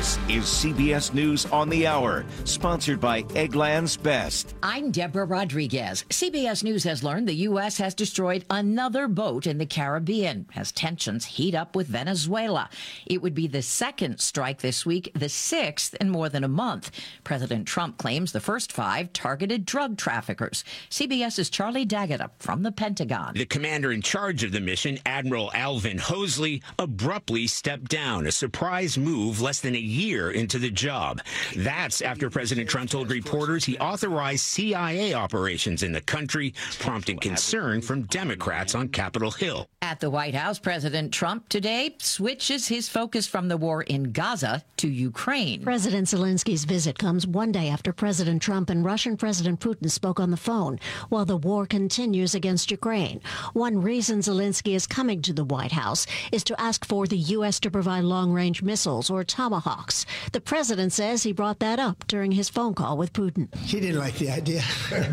This is CBS News on the Hour, sponsored by Eggland's Best. I'm Deborah Rodriguez. CBS News has learned the U.S. has destroyed another boat in the Caribbean as tensions heat up with Venezuela. It would be the second strike this week, the sixth in more than a month. President Trump claims the first 5 targeted drug traffickers. CBS's Charlie D'Agata from the Pentagon. The commander in charge of the mission, Admiral Alvin Hosley, abruptly stepped down, a surprise move less than a year into the job. That's after President Trump told reporters he authorized CIA operations in the country, prompting concern from Democrats on Capitol Hill. At the White House, President Trump today switches his focus from the war in Gaza to Ukraine. President Zelensky's visit comes one day after President Trump and Russian President Putin spoke on the phone while the war continues against Ukraine. One reason Zelensky is coming to the White House is to ask for the U.S. to provide long-range missiles or Tomahawks. The president says he brought that up during his phone call with Putin. He didn't like the idea.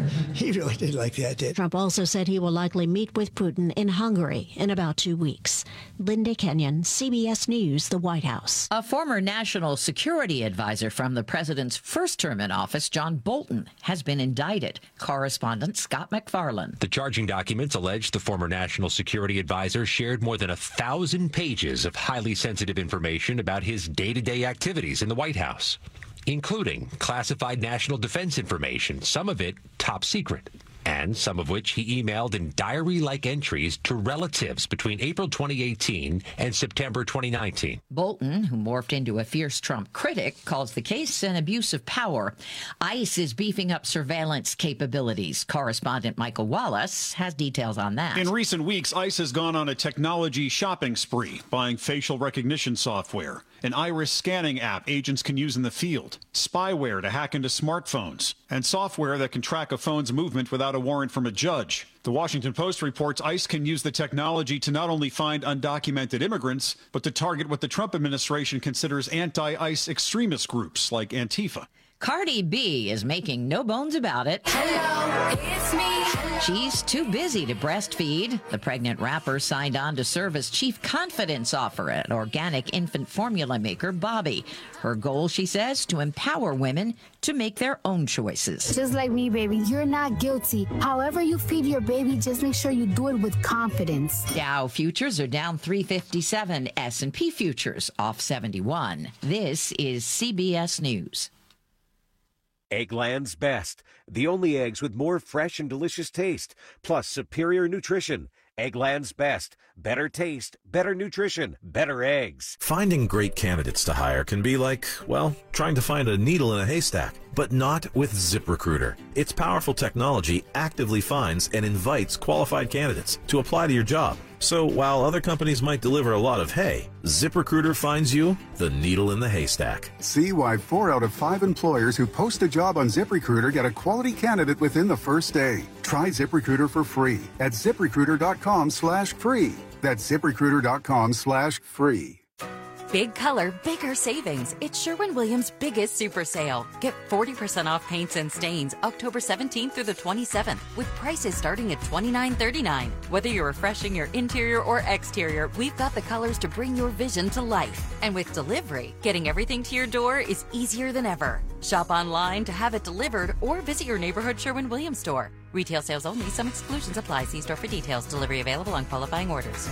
He really didn't like the idea. Trump also said he will likely meet with Putin in Hungary in about 2 weeks. Linda Kenyon, CBS News, the White House. A former national security advisor from the president's first term in office, John Bolton, has been indicted. Correspondent Scott McFarland. The charging documents allege the former national security advisor shared more than 1,000 pages of highly sensitive information about his day-to-day activities in the White House, including classified national defense information, some of it top secret, and some of which he emailed in diary-like entries to relatives between April 2018 and September 2019. Bolton, who morphed into a fierce Trump critic, calls the case an abuse of power. ICE is beefing up surveillance capabilities. Correspondent Michael Wallace has details on that. In recent weeks, ICE has gone on a technology shopping spree, buying facial recognition software, an iris scanning app agents can use in the field, spyware to hack into smartphones, and software that can track a phone's movement without a warrant from a judge. The Washington Post reports ICE can use the technology to not only find undocumented immigrants, but to target what the Trump administration considers anti-ICE extremist groups like Antifa. Cardi B is making no bones about it. Hello, it's me. She's too busy to breastfeed. The pregnant rapper signed on to serve as chief confidence officer at organic infant formula maker Bobby. Her goal, she says, to empower women to make their own choices. Just like me, baby, you're not guilty. However you feed your baby, just make sure you do it with confidence. Dow futures are down 357. S&P futures off 71. This is CBS News. Eggland's Best, the only eggs with more fresh and delicious taste, plus superior nutrition. Eggland's Best, better taste, better nutrition, better eggs. Finding great candidates to hire can be like, well, trying to find a needle in a haystack, but not with ZipRecruiter. Its powerful technology actively finds and invites qualified candidates to apply to your job. So while other companies might deliver a lot of hay, ZipRecruiter finds you the needle in the haystack. See why 4 out of 5 employers who post a job on ZipRecruiter get a quality candidate within the first day. Try ZipRecruiter for free at ZipRecruiter.com/free. That's ZipRecruiter.com/free. Big color, bigger savings. It's Sherwin-Williams' biggest super sale. Get 40% off paints and stains October 17th through the 27th with prices starting at $29.39. Whether you're refreshing your interior or exterior, we've got the colors to bring your vision to life. And with delivery, getting everything to your door is easier than ever. Shop online to have it delivered or visit your neighborhood Sherwin-Williams store. Retail sales only. Some exclusions apply. See store for details. Delivery available on qualifying orders.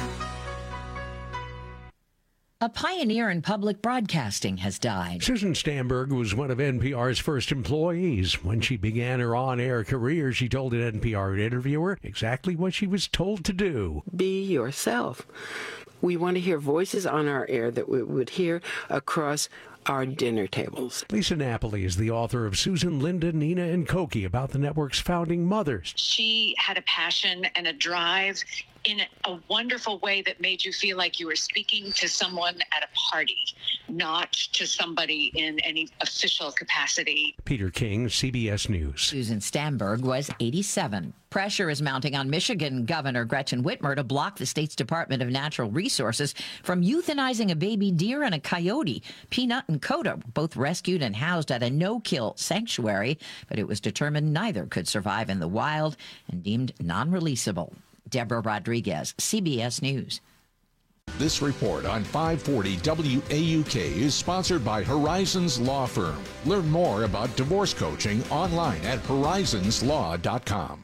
A pioneer in public broadcasting has died. Susan Stamberg was one of NPR's first employees. When she began her on-air career, she told an NPR interviewer exactly what she was told to do. Be yourself. We want to hear voices on our air that we would hear across our dinner tables. Lisa Napoli is the author of Susan, Linda, Nina, and Cokie about the network's founding mothers. She had a passion and a drive in a wonderful way that made you feel like you were speaking to someone at a party, not to somebody in any official capacity. Peter King, CBS News. Susan Stamberg was 87. Pressure is mounting on Michigan Governor Gretchen Whitmer to block the state's Department of Natural Resources from euthanizing a baby deer and a coyote. Peanut and Coda both rescued and housed at a no-kill sanctuary, but it was determined neither could survive in the wild and deemed non-releasable. Deborah Rodriguez, CBS News. This report on 540 WAUK is sponsored by Horizons Law Firm. Learn more about divorce coaching online at horizonslaw.com.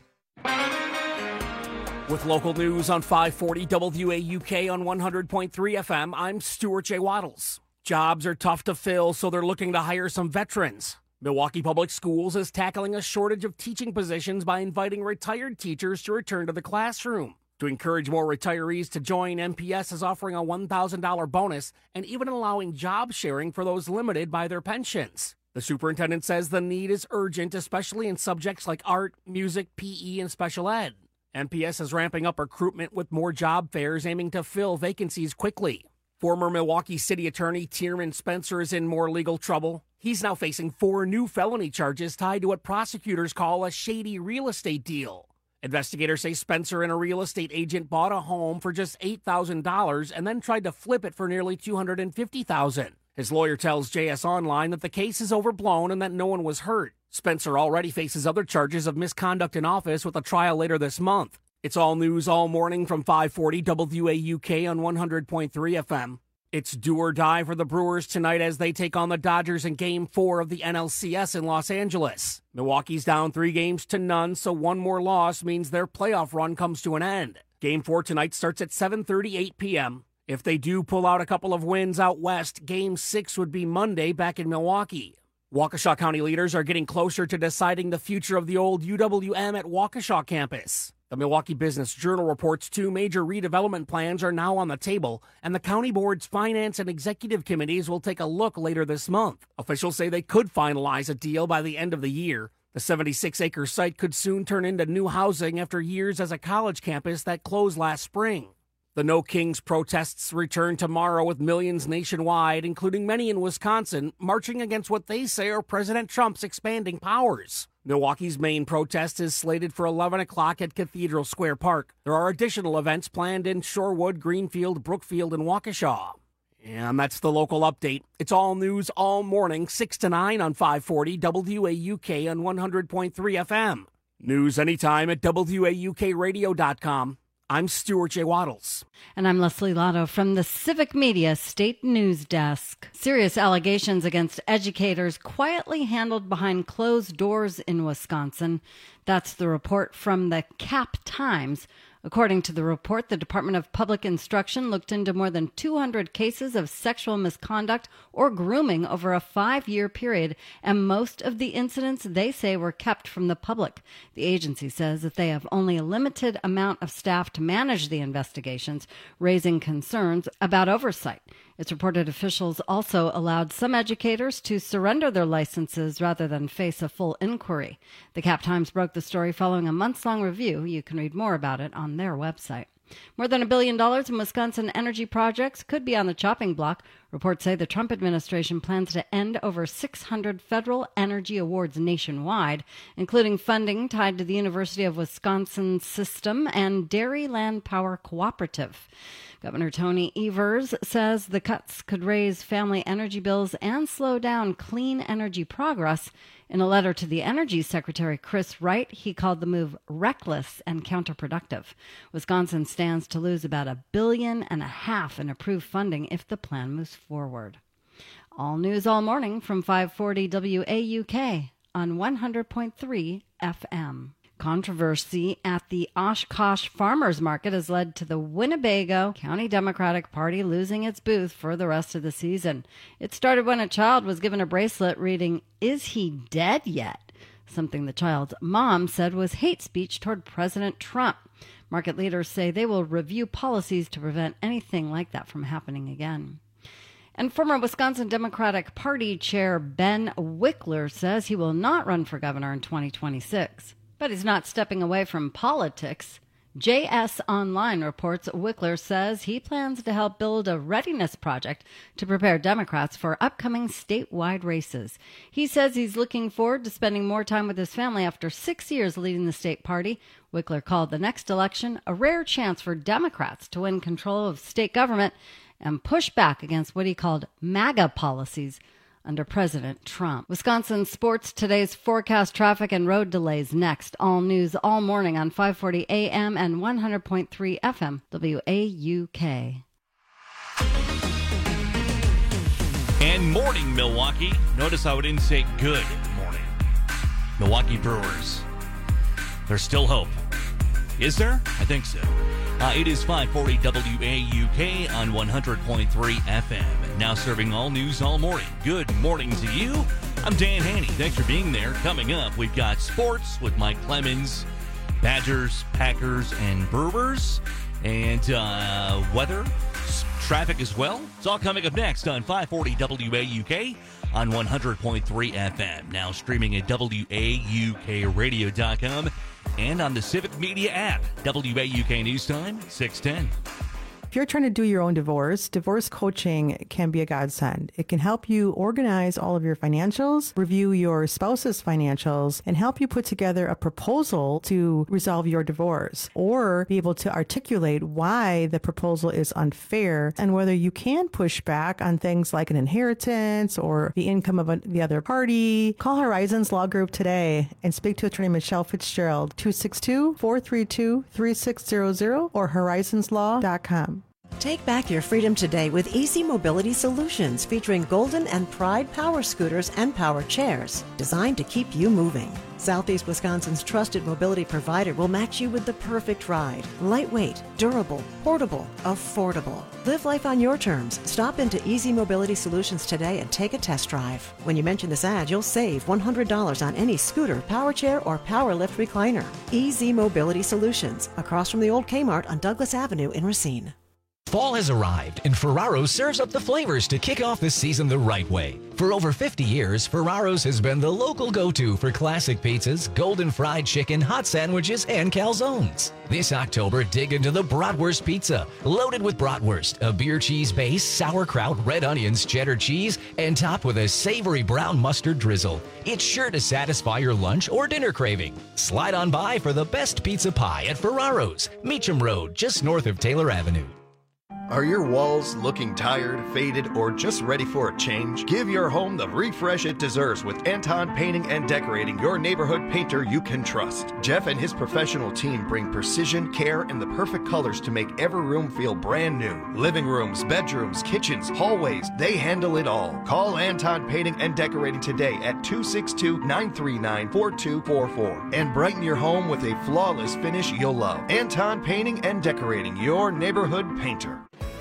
With local news on 540 WAUK on 100.3 FM, I'm Stuart J. Waddles. Jobs are tough to fill, so they're looking to hire some veterans. Milwaukee Public Schools is tackling a shortage of teaching positions by inviting retired teachers to return to the classroom. To encourage more retirees to join, MPS is offering a $1,000 bonus and even allowing job sharing for those limited by their pensions. The superintendent says the need is urgent, especially in subjects like art, music, PE, and special ed. MPS is ramping up recruitment with more job fairs aiming to fill vacancies quickly. Former Milwaukee City Attorney Tierman Spencer is in more legal trouble. He's now facing 4 new felony charges tied to what prosecutors call a shady real estate deal. Investigators say Spencer and a real estate agent bought a home for just $8,000 and then tried to flip it for nearly $250,000. His lawyer tells JS Online that the case is overblown and that no one was hurt. Spencer already faces other charges of misconduct in office with a trial later this month. It's all news all morning from 540 WAUK on 100.3 FM. It's do or die for the Brewers tonight as they take on the Dodgers in Game 4 of the NLCS in Los Angeles. Milwaukee's down 3-0, so one more loss means their playoff run comes to an end. Game 4 tonight starts at 7:38 p.m. If they do pull out a couple of wins out west, Game 6 would be Monday back in Milwaukee. Waukesha County leaders are getting closer to deciding the future of the old UWM at Waukesha campus. The Milwaukee Business Journal reports 2 major redevelopment plans are now on the table, and the county board's finance and executive committees will take a look later this month. Officials say they could finalize a deal by the end of the year. The 76-acre site could soon turn into new housing after years as a college campus that closed last spring. The No Kings protests return tomorrow with millions nationwide, including many in Wisconsin, marching against what they say are President Trump's expanding powers. Milwaukee's main protest is slated for 11 o'clock at Cathedral Square Park. There are additional events planned in Shorewood, Greenfield, Brookfield, and Waukesha. And that's the local update. It's all news all morning, 6 to 9 on 540 WAUK on 100.3 FM. News anytime at WAUKradio.com. I'm Stuart J. Waddles. And I'm Leslie Lotto from the Civic Media State News Desk. Serious allegations against educators quietly handled behind closed doors in Wisconsin. That's the report from the Cap Times. According to the report, the Department of Public Instruction looked into more than 200 cases of sexual misconduct or grooming over a 5-year period, and most of the incidents, they say, were kept from the public. The agency says that they have only a limited amount of staff to manage the investigations, raising concerns about oversight. It's reported officials also allowed some educators to surrender their licenses rather than face a full inquiry. The Cap Times broke the story following a months-long review. You can read more about it on their website. More than $1 billion in Wisconsin energy projects could be on the chopping block. Reports say the Trump administration plans to end over 600 federal energy awards nationwide, including funding tied to the University of Wisconsin System and Dairyland Power Cooperative. Governor Tony Evers says the cuts could raise family energy bills and slow down clean energy progress. In a letter to the Energy Secretary Chris Wright, he called the move reckless and counterproductive. Wisconsin stands to lose about $1.5 billion in approved funding if the plan moves forward. All news all morning from 540 WAUK on 100.3 FM. Controversy at the Oshkosh Farmers Market has led to the Winnebago County Democratic Party losing its booth for the rest of the season. It started when a child was given a bracelet reading, "Is he dead yet?" Something the child's mom said was hate speech toward President Trump. Market leaders say they will review policies to prevent anything like that from happening again. And former Wisconsin Democratic Party Chair Ben Wickler says he will not run for governor in 2026. But he's not stepping away from politics. JS Online reports Wickler says he plans to help build a readiness project to prepare Democrats for upcoming statewide races. He says he's looking forward to spending more time with his family after 6 years leading the state party. Wickler called the next election a rare chance for Democrats to win control of state government and push back against what he called MAGA policies under President Trump. Wisconsin Sports Today's forecast, traffic, and road delays next. All news all morning on 540 AM and 100.3 FM WAUK. And morning, Milwaukee. Notice how it didn't say good morning. Milwaukee Brewers. There's still hope. Is there? I think so. It is 540 WAUK on 100.3 FM. Now serving all news all morning. Good morning to you. I'm Dan Haney. Thanks for being there. Coming up, we've got sports with Mike Clemens, Badgers, Packers, and Brewers, and weather, traffic as well. It's all coming up next on 540 WAUK on 100.3 FM. Now streaming at WAUKradio.com and on the Civic Media app. WAUK News Time, 6:10. If you're trying to do your own divorce coaching can be a godsend. It can help you organize all of your financials, review your spouse's financials, and help you put together a proposal to resolve your divorce, or be able to articulate why the proposal is unfair and whether you can push back on things like an inheritance or the income of the other party. Call Horizons Law Group today and speak to attorney Michelle Fitzgerald, 262-432-3600 or horizonslaw.com. Take back your freedom today with Easy Mobility Solutions, featuring Golden and Pride power scooters and power chairs, designed to keep you moving. Southeast Wisconsin's trusted mobility provider will match you with the perfect ride. Lightweight, durable, portable, affordable. Live life on your terms. Stop into Easy Mobility Solutions today and take a test drive. When you mention this ad, you'll save $100 on any scooter, power chair, or power lift recliner. Easy Mobility Solutions, across from the old Kmart on Douglas Avenue in Racine. Fall has arrived, and Ferraro's serves up the flavors to kick off the season the right way. For over 50 years, Ferraro's has been the local go-to for classic pizzas, golden fried chicken, hot sandwiches, and calzones. This October, dig into the Bratwurst Pizza, loaded with bratwurst, a beer cheese base, sauerkraut, red onions, cheddar cheese, and topped with a savory brown mustard drizzle. It's sure to satisfy your lunch or dinner craving. Slide on by for the best pizza pie at Ferraro's, Meacham Road, just north of Taylor Avenue. Are your walls looking tired, faded, or just ready for a change? Give your home the refresh it deserves with Anton Painting and Decorating, your neighborhood painter you can trust. Jeff and his professional team bring precision, care, and the perfect colors to make every room feel brand new. Living rooms, bedrooms, kitchens, hallways, they handle it all. Call Anton Painting and Decorating today at 262-939-4244 and brighten your home with a flawless finish you'll love. Anton Painting and Decorating, your neighborhood painter.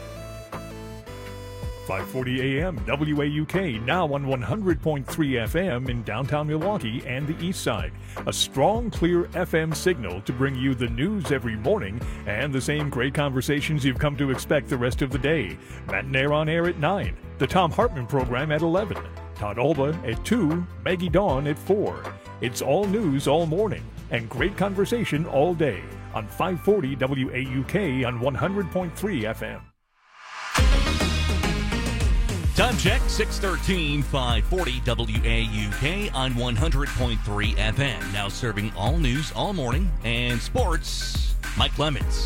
540 AM WAUK, now on 100.3 FM in downtown Milwaukee and the east side. A strong, clear FM signal to bring you the news every morning and the same great conversations you've come to expect the rest of the day. Matinee on air at 9, the Tom Hartman program at 11, Todd Olba at 2, Maggie Dawn at 4. It's all news all morning and great conversation all day on 540 WAUK on 100.3 FM. Time check, 6:13, 540 WAUK on 100.3 FM. Now serving all news all morning and sports, Mike Clemens.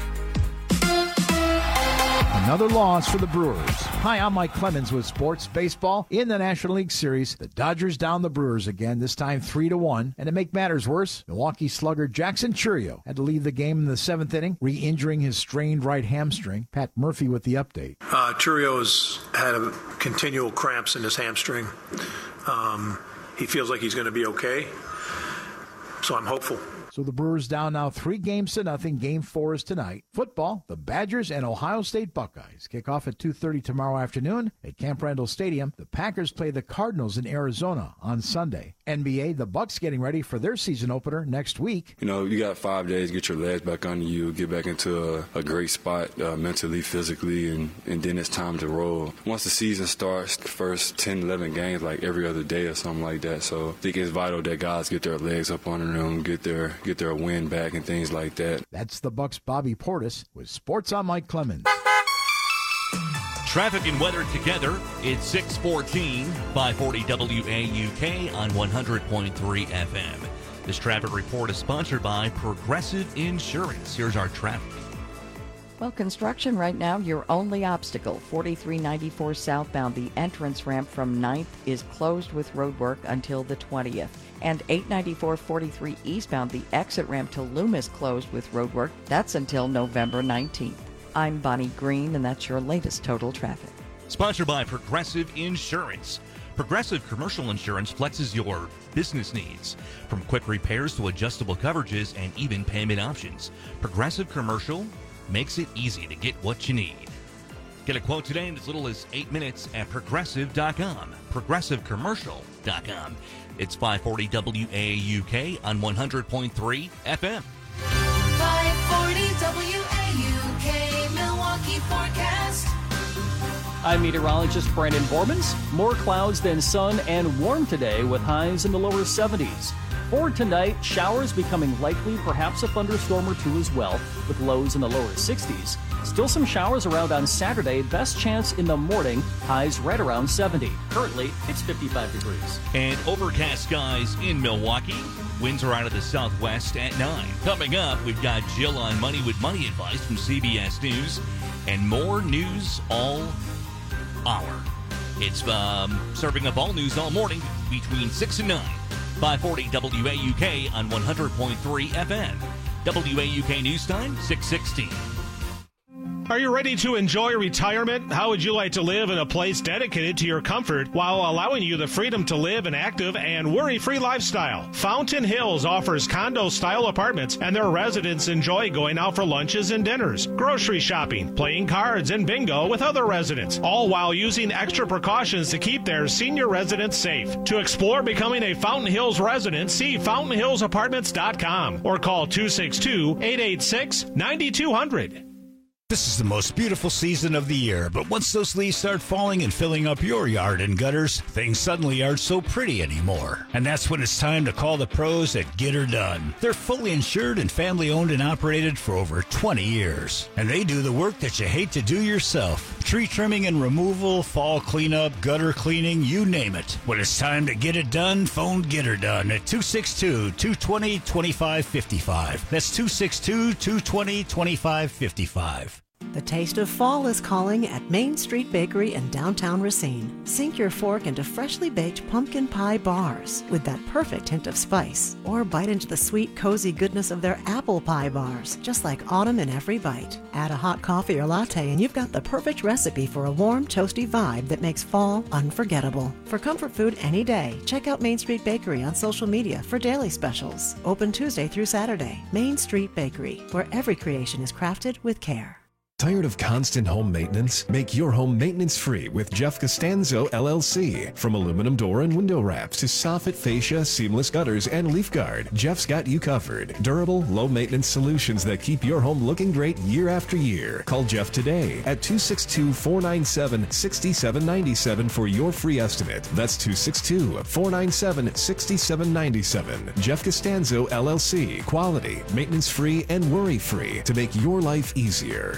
Another loss for the Brewers. Hi, I'm Mike Clemens with Sports Baseball. In the National League Series, the Dodgers down the Brewers again, this time 3-1. And to make matters worse, Milwaukee slugger Jackson Chourio had to leave the game in the 7th inning, re-injuring his strained right hamstring. Pat Murphy with the update. Chourio's had a continual cramps in his hamstring. He feels like he's going to be okay, so I'm hopeful. So the Brewers down now 3-0. Game 4 is tonight. Football, the Badgers and Ohio State Buckeyes kick off at 2:30 tomorrow afternoon at Camp Randall Stadium. The Packers play the Cardinals in Arizona on Sunday. NBA, the Bucks getting ready for their season opener next week. You know, you got 5 days, get your legs back under you, get back into a great spot mentally, physically, and then it's time to roll. Once the season starts, the first 10, 11 games, like every other day or something like that. So I think it's vital that guys get their legs up under them, get their win back and things like that. That's the Bucks' Bobby Portis with Sports on Mike Clemens. Traffic and weather together. It's 6:14, 540 WAUK on 100.3 FM. This traffic report is sponsored by Progressive Insurance. Here's our traffic. Well, construction right now, your only obstacle, 4394 southbound. The entrance ramp from 9th is closed with road work until the 20th. And 894 43 eastbound, the exit ramp to Loomis closed with road work. That's until November 19th. I'm Bonnie Green, and that's your latest total traffic. Sponsored by Progressive Insurance. Progressive Commercial Insurance flexes your business needs, from quick repairs to adjustable coverages and even payment options. Progressive Commercial makes it easy to get what you need. Get a quote today in as little as 8 minutes at Progressive.com. ProgressiveCommercial.com. It's 540 WAUK on 100.3 FM. 540 WAUK Milwaukee forecast. I'm meteorologist Brandon Bormans. More clouds than sun and warm today with highs in the lower 70s. For tonight, showers becoming likely, perhaps a thunderstorm or two as well, with lows in the lower 60s. Still some showers around on Saturday, best chance in the morning, highs right around 70. Currently, it's 55 degrees. And overcast skies in Milwaukee. Winds are out of the southwest at 9. Coming up, we've got Jill on Money with Money advice from CBS News and more news all hour. It's serving up all news all morning between 6 and 9. 540 WAUK on 100.3 FM. WAUK News Time, 6:16. Are you ready to enjoy retirement? How would you like to live in a place dedicated to your comfort while allowing you the freedom to live an active and worry-free lifestyle? Fountain Hills offers condo-style apartments, and their residents enjoy going out for lunches and dinners, grocery shopping, playing cards and bingo with other residents, all while using extra precautions to keep their senior residents safe. To explore becoming a Fountain Hills resident, see fountainhillsapartments.com or call 262-886-9200. This is the most beautiful season of the year, but once those leaves start falling and filling up your yard and gutters, things suddenly aren't so pretty anymore. And that's when it's time to call the pros at Get Her Done. They're fully insured and family-owned and operated for over 20 years. And they do the work that you hate to do yourself. Tree trimming and removal, fall cleanup, gutter cleaning, you name it. When it's time to get it done, phone Get Her Done at 262-220-2555. That's 262-220-2555. The taste of fall is calling at Main Street Bakery in downtown Racine. Sink your fork into freshly baked pumpkin pie bars with that perfect hint of spice. Or bite into the sweet, cozy goodness of their apple pie bars, just like autumn in every bite. Add a hot coffee or latte and you've got the perfect recipe for a warm, toasty vibe that makes fall unforgettable. For comfort food any day, check out Main Street Bakery on social media for daily specials. Open Tuesday through Saturday. Main Street Bakery, where every creation is crafted with care. Tired of constant home maintenance? Make your home maintenance-free with Jeff Costanzo, LLC. From aluminum door and window wraps to soffit, fascia, seamless gutters, and leaf guard, Jeff's got you covered. Durable, low-maintenance solutions that keep your home looking great year after year. Call Jeff today at 262-497-6797 for your free estimate. That's 262-497-6797. Jeff Costanzo, LLC. Quality, maintenance-free, and worry-free to make your life easier.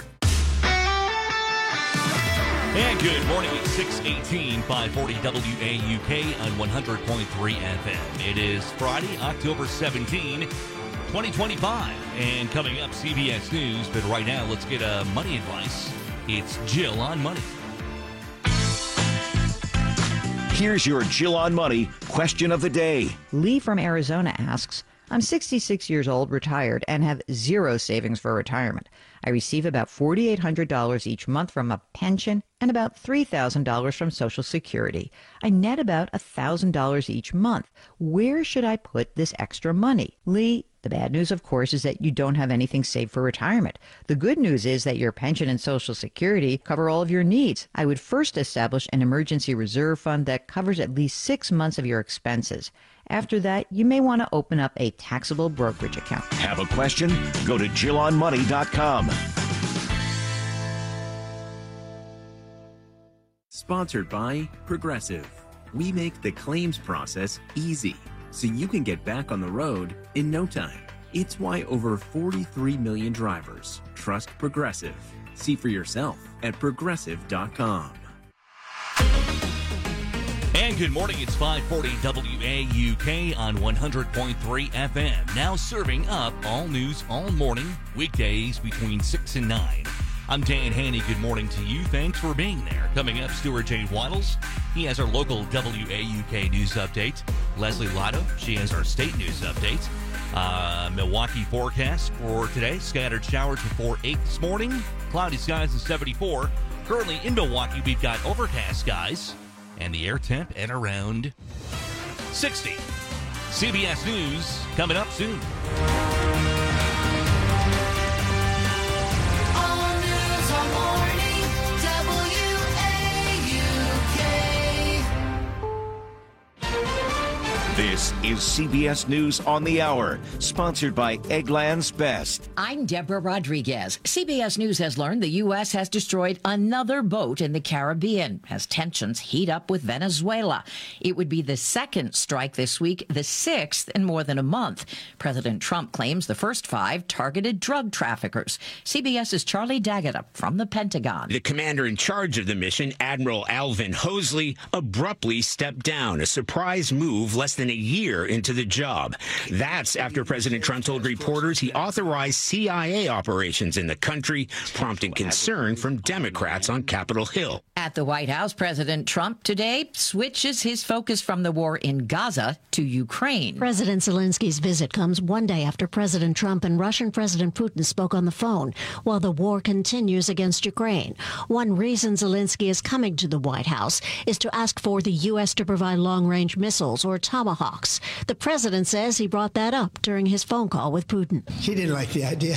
And good morning at 6:18, 540 WAUK on 100.3 FM. It is Friday, October 17, 2025. And coming up, CBS News. But right now, let's get money advice. It's Jill on Money. Here's your Jill on Money question of the day. Lee from Arizona asks, I'm 66 years old, retired, and have zero savings for retirement. I receive about $4,800 each month from a pension and about $3,000 from Social Security. I net about $1,000 each month. Where should I put this extra money? Lee, the bad news, of course, is that you don't have anything saved for retirement. The good news is that your pension and Social Security cover all of your needs. I would first establish an emergency reserve fund that covers at least 6 months of your expenses. After that, you may want to open up a taxable brokerage account. Have a question? Go to JillOnMoney.com. Sponsored by Progressive. We make the claims process easy, so you can get back on the road in no time. It's why over 43 million drivers trust Progressive. See for yourself at Progressive.com. And good morning, it's 540 WAUK on 100.3 FM. Now serving up all news all morning, weekdays between 6 and 9. I'm Dan Haney. Good morning to you. Thanks for being there. Coming up, Stuart J. Waddles. He has our local WAUK news update. Leslie Lotto, she has our state news update. Milwaukee forecast for today. Scattered showers before 8 this morning. Cloudy skies and 74. Currently in Milwaukee, we've got overcast skies and the air temp at around 60. CBS News coming up soon. All news all morning, WAUK. This is CBS News on the Hour, sponsored by Eggland's Best. I'm Deborah Rodriguez. CBS News has learned the U.S. has destroyed another boat in the Caribbean as tensions heat up with Venezuela. It would be the second strike this week, the sixth in more than a month. President Trump claims the first 5 targeted drug traffickers. CBS's Charlie D'Agata from the Pentagon. The commander in charge of the mission, Admiral Alvin Hosley, abruptly stepped down, a surprise move less than a year into the job. That's after President Trump told reporters he authorized CIA operations in the country, prompting concern from Democrats on Capitol Hill. At the White House, President Trump today switches his focus from the war in Gaza to Ukraine. President Zelensky's visit comes one day after President Trump and Russian President Putin spoke on the phone while the war continues against Ukraine. One reason Zelensky is coming to the White House is to ask for the U.S. to provide long-range missiles or Tomahawks. The president says he brought that up during his phone call with Putin. He didn't like the idea.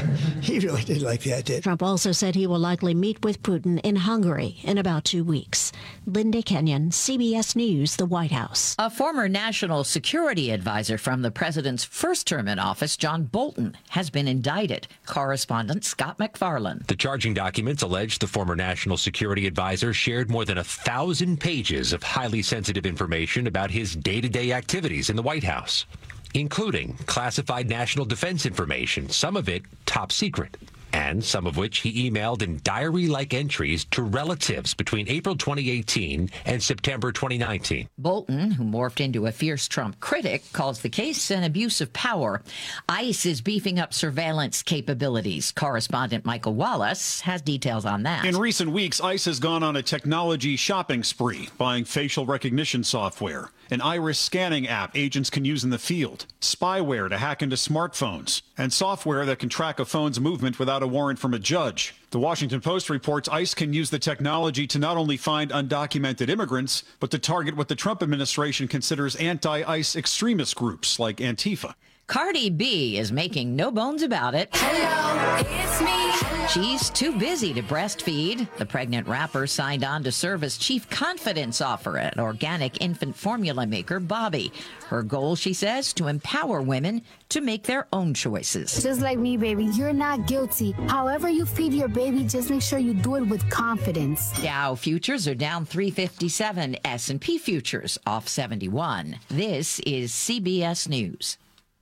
He really didn't like the idea. Trump also said he will likely meet with Putin in Hungary in about 2 weeks. Linda Kenyon, CBS News, the White House. A former national security advisor from the president's first term in office, John Bolton, has been indicted. Correspondent Scott McFarland. The charging documents allege the former national security advisor shared more than 1,000 pages of highly sensitive information about his day-to-day activities in the White House, including classified national defense information, some of it top secret, and some of which he emailed in diary-like entries to relatives between April 2018 and September 2019. Bolton, who morphed into a fierce Trump critic, calls the case an abuse of power. ICE is beefing up surveillance capabilities. Correspondent Michael Wallace has details on that. In recent weeks, ICE has gone on a technology shopping spree, buying facial recognition software, an iris scanning app agents can use in the field, spyware to hack into smartphones, and software that can track a phone's movement without a warrant from a judge. The Washington Post reports ICE can use the technology to not only find undocumented immigrants, but to target what the Trump administration considers anti-ICE extremist groups like Antifa. Cardi B is making no bones about it. Hello, it's me. She's too busy to breastfeed. The pregnant rapper signed on to serve as chief confidence officer at organic infant formula maker Bobby. Her goal, she says, to empower women to make their own choices. Just like me, baby, you're not guilty. However you feed your baby, just make sure you do it with confidence. Dow futures are down 357. S&P futures off 71. This is CBS News.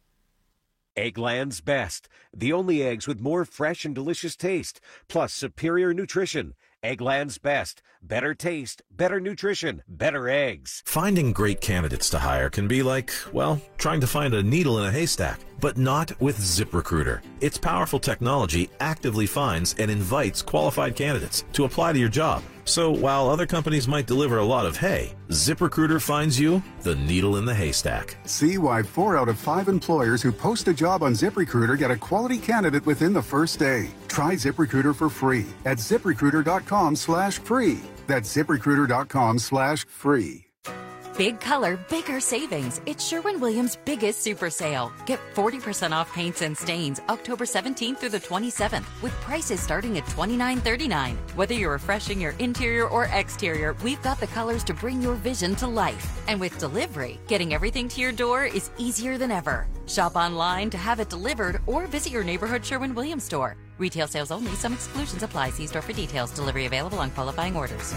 Eggland's Best, the only eggs with more fresh and delicious taste, plus superior nutrition. Eggland's Best, better taste, better nutrition, better eggs. Finding great candidates to hire can be like, well, trying to find a needle in a haystack, but not with ZipRecruiter. Its powerful technology actively finds and invites qualified candidates to apply to your job. So while other companies might deliver a lot of hay, ZipRecruiter finds you the needle in the haystack. See why 4 out of 5 employers who post a job on ZipRecruiter get a quality candidate within the first day. Try ZipRecruiter for free at ZipRecruiter.com/free. That's ZipRecruiter.com/free. Big color, bigger savings. It's Sherwin-Williams' biggest super sale. Get 40% off paints and stains October 17th through the 27th with prices starting at $29.39. Whether you're refreshing your interior or exterior, we've got the colors to bring your vision to life. And with delivery, getting everything to your door is easier than ever. Shop online to have it delivered or visit your neighborhood Sherwin-Williams store. Retail sales only. Some exclusions apply. See store for details. Delivery available on qualifying orders.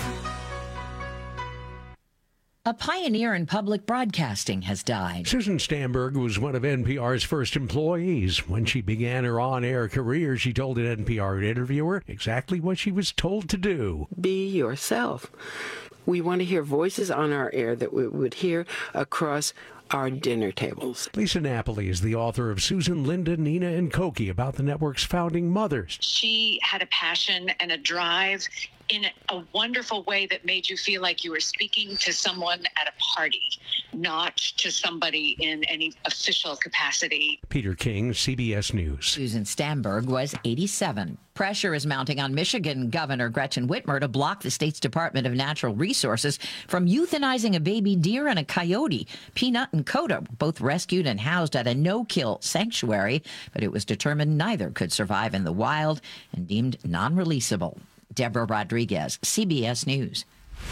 A pioneer in public broadcasting has died. Susan Stamberg was one of NPR's first employees. When she began her on-air career, she told an NPR interviewer exactly what she was told to do. Be yourself. We want to hear voices on our air that we would hear across our dinner tables. Lisa Napoli is the author of Susan, Linda, Nina, and Cokie about the network's founding mothers. She had a passion and a drive in a wonderful way that made you feel like you were speaking to someone at a party, not to somebody in any official capacity. Peter King, CBS News. Susan Stamberg was 87. Pressure is mounting on Michigan Governor Gretchen Whitmer to block the state's Department of Natural Resources from euthanizing a baby deer and a coyote. Peanut and Coda, both rescued and housed at a no-kill sanctuary, but it was determined neither could survive in the wild and deemed non-releasable. Deborah Rodriguez, CBS News.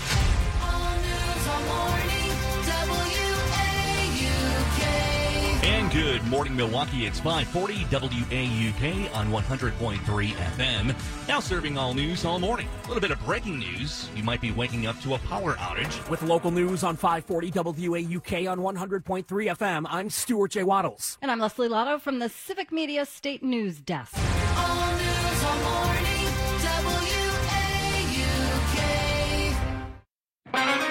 And good morning, Milwaukee. It's 540 WAUK on 100.3 FM. Now serving all news all morning. A little bit of breaking news. You might be waking up to a power outage. With local news on 540 WAUK on 100.3 FM, I'm Stuart J. Waddles. And I'm Leslie Lotto from the Civic Media State News Desk. All news all morning, WAUK.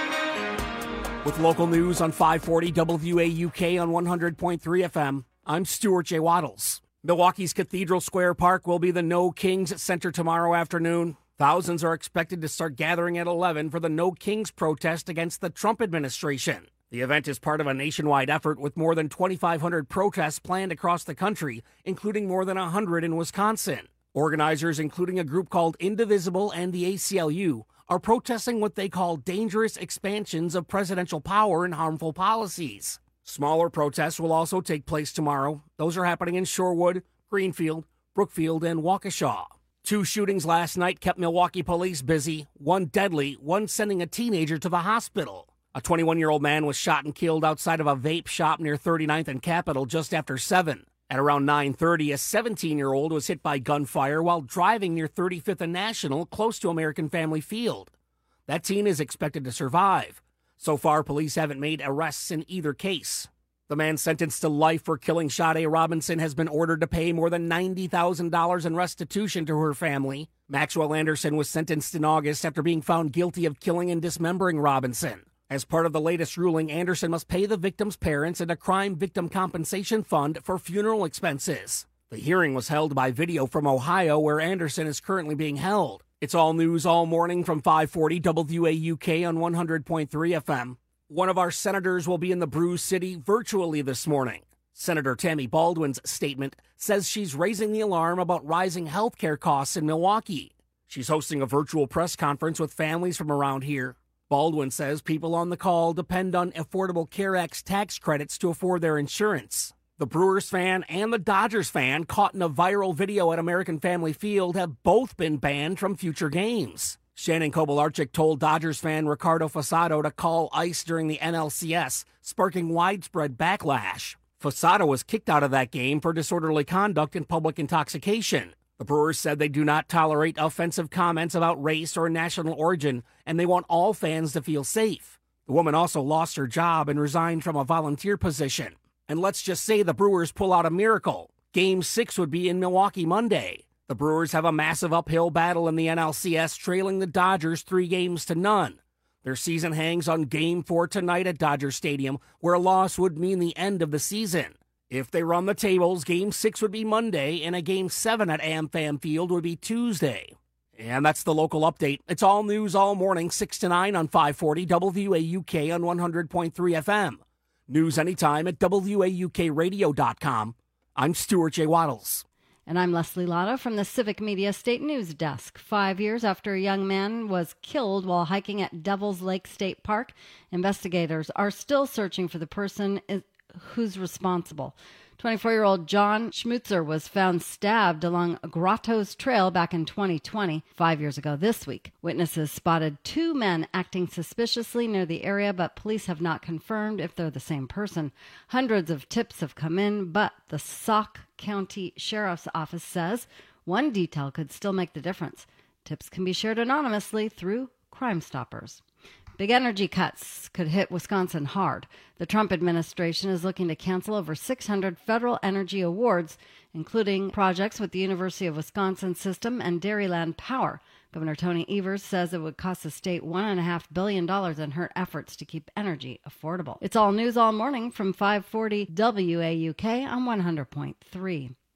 With local news on 540 WAUK on 100.3 FM, I'm Stuart J. Waddles. Milwaukee's Cathedral Square Park will be the No Kings Center tomorrow afternoon. Thousands are expected to start gathering at 11 for the No Kings protest against the Trump administration. The event is part of a nationwide effort with more than 2,500 protests planned across the country, including more than 100 in Wisconsin. Organizers, including a group called Indivisible and the ACLU, are protesting what they call dangerous expansions of presidential power and harmful policies. Smaller protests will also take place tomorrow. Those are happening in Shorewood, Greenfield, Brookfield, and Waukesha. 2 shootings last night kept Milwaukee police busy, one deadly, one sending a teenager to the hospital. A 21-year-old man was shot and killed outside of a vape shop near 39th and Capitol just after 7. At around 9:30, a 17-year-old was hit by gunfire while driving near 35th and National, close to American Family Field. That teen is expected to survive. So far, police haven't made arrests in either case. The man sentenced to life for killing Sade Robinson has been ordered to pay more than $90,000 in restitution to her family. Maxwell Anderson was sentenced in August after being found guilty of killing and dismembering Robinson. As part of the latest ruling, Anderson must pay the victim's parents and a crime victim compensation fund for funeral expenses. The hearing was held by video from Ohio, where Anderson is currently being held. It's all news all morning from 540 WAUK on 100.3 FM. One of our senators will be in the Brew City virtually this morning. Senator Tammy Baldwin's statement says she's raising the alarm about rising health care costs in Milwaukee. She's hosting a virtual press conference with families from around here. Baldwin says people on the call depend on Affordable Care Act's tax credits to afford their insurance. The Brewers fan and the Dodgers fan caught in a viral video at American Family Field have both been banned from future games. Shannon Kobalarchik told Dodgers fan Ricardo Fasado to call ICE during the NLCS, sparking widespread backlash. Fasado was kicked out of that game for disorderly conduct and public intoxication. The Brewers said they do not tolerate offensive comments about race or national origin, and they want all fans to feel safe. The woman also lost her job and resigned from a volunteer position. And let's just say the Brewers pull out a miracle. Game 6 would be in Milwaukee Monday. The Brewers have a massive uphill battle in the NLCS, trailing the Dodgers 3-0. Their season hangs on Game 4 tonight at Dodger Stadium, where a loss would mean the end of the season. If they run the tables, Game 6 would be Monday, and a Game 7 at AmFam Field would be Tuesday. And that's the local update. It's all news all morning, 6 to 9 on 540 WAUK on 100.3 FM. News anytime at WAUKradio.com. I'm Stuart J. Waddles. And I'm Leslie Lotto from the Civic Media State News Desk. 5 years after a young man was killed while hiking at Devil's Lake State Park, investigators are still searching for the person who's responsible. 24-year-old John Schmutzer was found stabbed along Grottoes Trail back in 2020, 5 years ago this week. Witnesses spotted 2 men acting suspiciously near the area, but police have not confirmed if they're the same person. Hundreds of tips have come in, but the Sauk County Sheriff's Office says one detail could still make the difference. Tips can be shared anonymously through Crime Stoppers. Big energy cuts could hit Wisconsin hard. The Trump administration is looking to cancel over 600 federal energy awards, including projects with the University of Wisconsin System and Dairyland Power. Governor Tony Evers says it would cost the state $1.5 billion and hurt efforts to keep energy affordable. It's all news all morning from 540 WAUK on 100.3.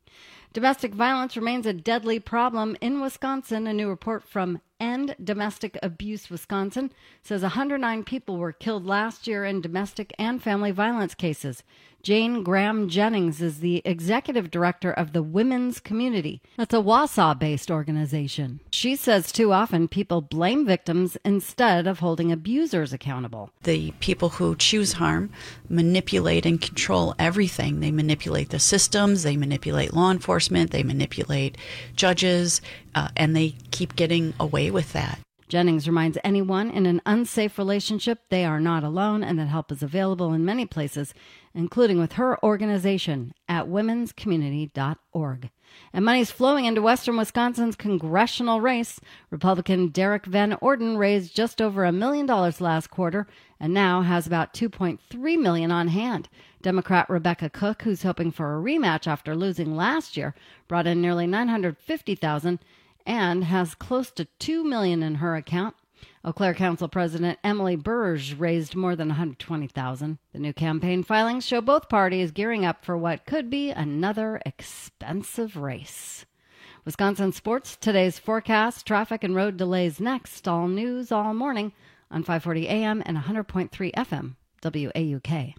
Domestic violence remains a deadly problem in Wisconsin. A new report from End Domestic Abuse Wisconsin says 109 people were killed last year in domestic and family violence cases. Jane Graham Jennings is the executive director of the Women's Community. That's a Wausau-based organization. She says too often people blame victims instead of holding abusers accountable. The people who choose harm manipulate and control everything. They manipulate the systems, they manipulate law enforcement, they manipulate judges, and they keep getting away with that. Jennings reminds anyone in an unsafe relationship they are not alone and that help is available in many places, including with her organization at womenscommunity.org. And money's flowing into western Wisconsin's congressional race. Republican Derek Van Orden raised just over $1 million last quarter and now has about $2.3 million on hand. Democrat Rebecca Cook, who's hoping for a rematch after losing last year, brought in nearly $950,000 and has close to $2 million in her account. Eau Claire Council President Emily Burge raised more than $120,000. The new campaign filings show both parties gearing up for what could be another expensive race. Wisconsin sports, today's forecast, traffic and road delays next. All news all morning on 540 AM and 100.3 FM, WAUK.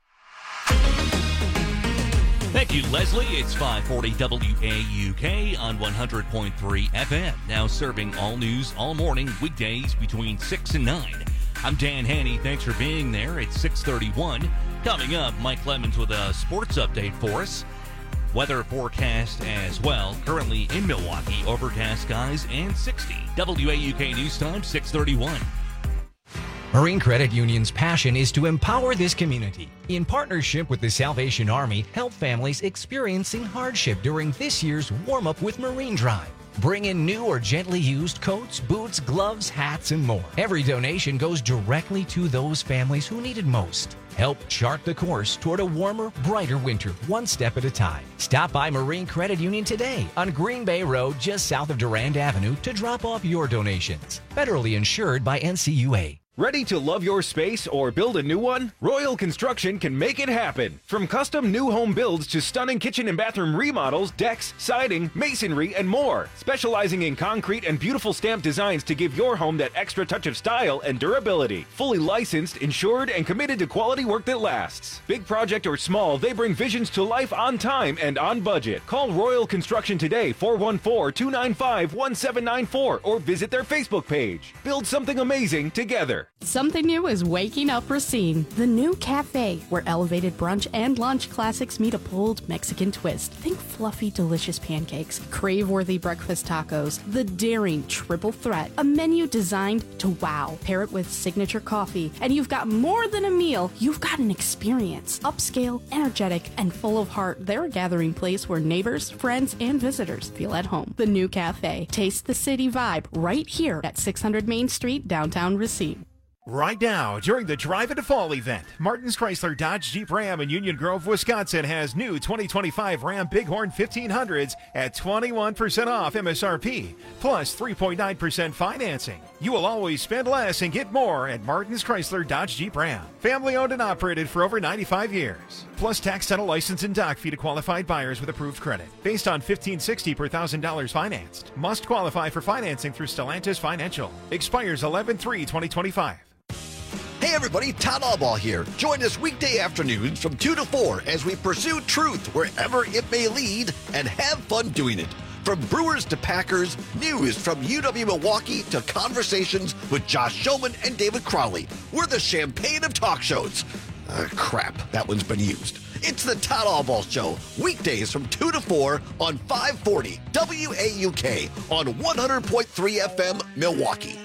Thank you, Leslie. It's 540 WAUK on 100.3 FM. Now serving all news all morning, weekdays between 6 and 9. I'm Dan Haney. Thanks for being there. It's 6:31. Coming up, Mike Clemens with a sports update for us. Weather forecast as well. Currently in Milwaukee, overcast skies and 60. WAUK News Time, 6:31. Marine Credit Union's passion is to empower this community. In partnership with the Salvation Army, help families experiencing hardship during this year's Warm Up with Marine Drive. Bring in new or gently used coats, boots, gloves, hats, and more. Every donation goes directly to those families who need it most. Help chart the course toward a warmer, brighter winter, one step at a time. Stop by Marine Credit Union today on Green Bay Road, just south of Durand Avenue, to drop off your donations. Federally insured by NCUA. Ready to love your space or build a new one? Royal Construction can make it happen. From custom new home builds to stunning kitchen and bathroom remodels, decks, siding, masonry, and more. Specializing in concrete and beautiful stamped designs to give your home that extra touch of style and durability. Fully licensed, insured, and committed to quality work that lasts. Big project or small, they bring visions to life on time and on budget. Call Royal Construction today, 414-295-1794, or visit their Facebook page. Build something amazing together. Something new is waking up Racine, the new cafe where elevated brunch and lunch classics meet a bold Mexican twist. Think fluffy, delicious pancakes, crave-worthy breakfast tacos, the daring triple threat, a menu designed to wow. Pair it with signature coffee, and you've got more than a meal. You've got an experience. Upscale, energetic, and full of heart, they're a gathering place where neighbors, friends, and visitors feel at home. The new cafe. Taste the city vibe right here at 600 Main Street, downtown Racine. Right now, during the Drive Into Fall event, Martin's Chrysler Dodge Jeep Ram in Union Grove, Wisconsin has new 2025 Ram Bighorn 1500s at 21% off MSRP, plus 3.9% financing. You will always spend less and get more at Martin's Chrysler Dodge Jeep Ram. Family owned and operated for over 95 years. Plus tax, title, license, and dock fee to qualified buyers with approved credit. Based on $1,560 per $1,000 financed. Must qualify for financing through Stellantis Financial. Expires 11/3/2025. Hey everybody, Todd Albaugh here. Join us weekday afternoons from 2 to 4 as we pursue truth wherever it may lead and have fun doing it. From Brewers to Packers, news from UW Milwaukee to conversations with Josh Showman and David Crowley. We're the champagne of talk shows. Crap, that one's been used. It's the Todd Albaugh Show, weekdays from 2 to 4 on 540 WAUK on 100.3 FM Milwaukee.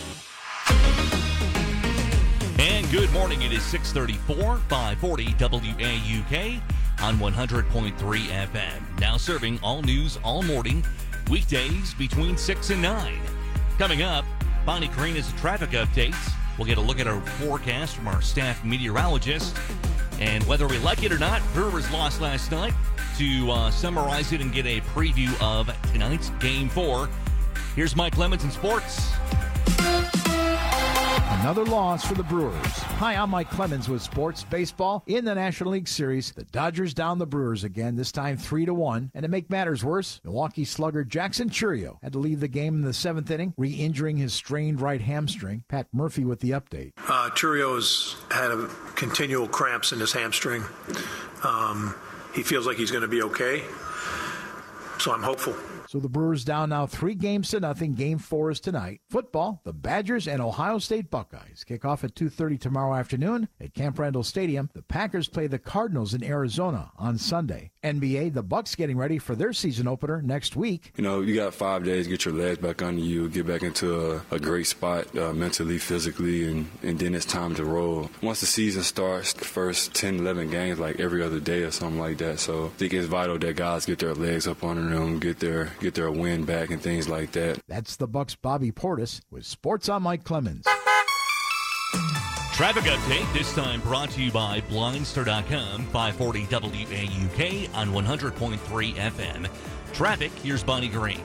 And good morning. It is 6:34, 540 WAUK on 100.3 FM. Now serving all news all morning, weekdays between 6 and 9. Coming up, Bonnie Carina's traffic updates. We'll get a look at our forecast from our staff meteorologist. And whether we like it or not, Brewers lost last night. To summarize it and get a preview of tonight's Game 4, here's Mike Clemens in sports. Another loss for the Brewers. Hi, I'm Mike Clemens with Sports Baseball. In the National League Series, the Dodgers down the Brewers again, this time 3-1. And to make matters worse, Milwaukee slugger Jackson Chourio had to leave the game in the 7th inning, re-injuring his strained right hamstring. Pat Murphy with the update. Chourio's had continual cramps in his hamstring. He feels like he's going to be okay, so I'm hopeful. So the Brewers down now 3-0. Game 4 is tonight. Football, the Badgers and Ohio State Buckeyes kick off at 2:30 tomorrow afternoon at Camp Randall Stadium. The Packers play the Cardinals in Arizona on Sunday. NBA, the Bucks getting ready for their season opener next week. You know, you got 5 days, get your legs back under you, get back into a great spot mentally, physically, and then it's time to roll. Once the season starts, the first 10, 11 games, like every other day or something like that. So I think it's vital that guys get their legs up under them, get their win back and things like that. That's the Bucks' Bobby Portis with Sports on Mike Clemens. Traffic update, this time brought to you by Blindstar.com, 540 WAUK on 100.3 FM. Traffic, here's Bonnie Green.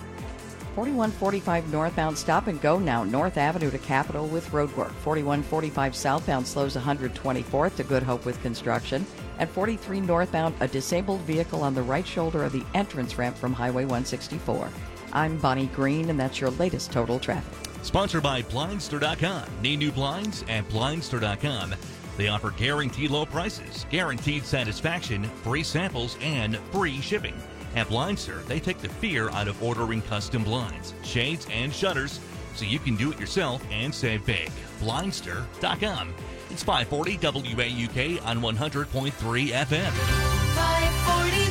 4145 northbound stop and go now, North Avenue to Capitol with roadwork. 4145 southbound slows 124th to Good Hope with construction. At 43 northbound, a disabled vehicle on the right shoulder of the entrance ramp from Highway 164. I'm Bonnie Green, and that's your latest total traffic. Sponsored by Blindstar.com. Need new blinds? At Blindstar.com. They offer guaranteed low prices, guaranteed satisfaction, free samples, and free shipping. At Blindstar, they take the fear out of ordering custom blinds, shades, and shutters so you can do it yourself and save big. Blindstar.com. It's 540 WAUK on 100.3 FM. 540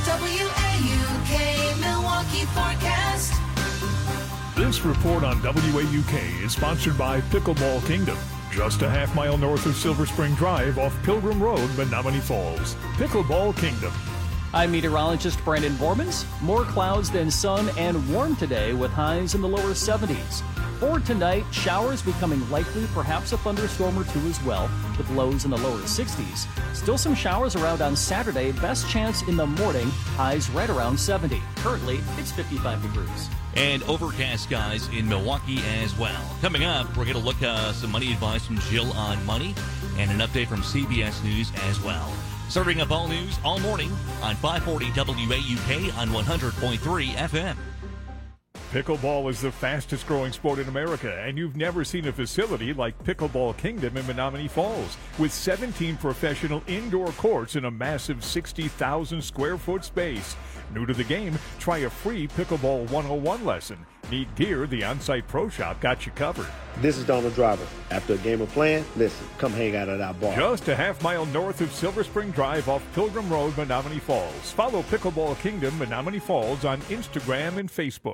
WAUK Milwaukee forecast. This report on WAUK is sponsored by Pickleball Kingdom. Just a half-mile north of Silver Spring Drive off Pilgrim Road, Menominee Falls. Pickleball Kingdom. I'm meteorologist Brandon Bormans. More clouds than sun and warm today with highs in the lower 70s. For tonight, showers becoming likely, perhaps a thunderstorm or two as well, with lows in the lower 60s. Still some showers around on Saturday, best chance in the morning, highs right around 70. Currently, it's 55 degrees. And overcast skies in Milwaukee as well. Coming up, we're going to look at some money advice from Jill on money and an update from CBS News as well. Serving up all news all morning on 540 WAUK on 100.3 FM. Pickleball is the fastest growing sport in America, and you've never seen a facility like Pickleball Kingdom in Menominee Falls. With 17 professional indoor courts in a massive 60,000 square foot space. New to the game, try a free Pickleball 101 lesson. Need gear, the on-site pro shop got you covered. This is Donald Driver. After a game of playing, listen, come hang out at our bar. Just a half-mile north of Silver Spring Drive off Pilgrim Road, Menominee Falls. Follow Pickleball Kingdom Menominee Falls on Instagram and Facebook.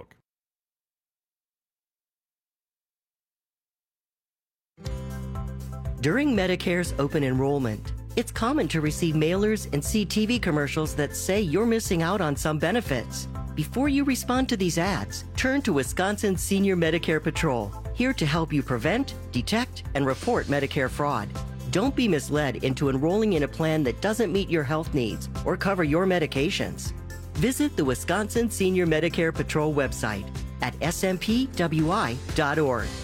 During Medicare's open enrollment, it's common to receive mailers and see TV commercials that say you're missing out on some benefits. Before you respond to these ads, turn to Wisconsin Senior Medicare Patrol, here to help you prevent, detect, and report Medicare fraud. Don't be misled into enrolling in a plan that doesn't meet your health needs or cover your medications. Visit the Wisconsin Senior Medicare Patrol website at smpwi.org.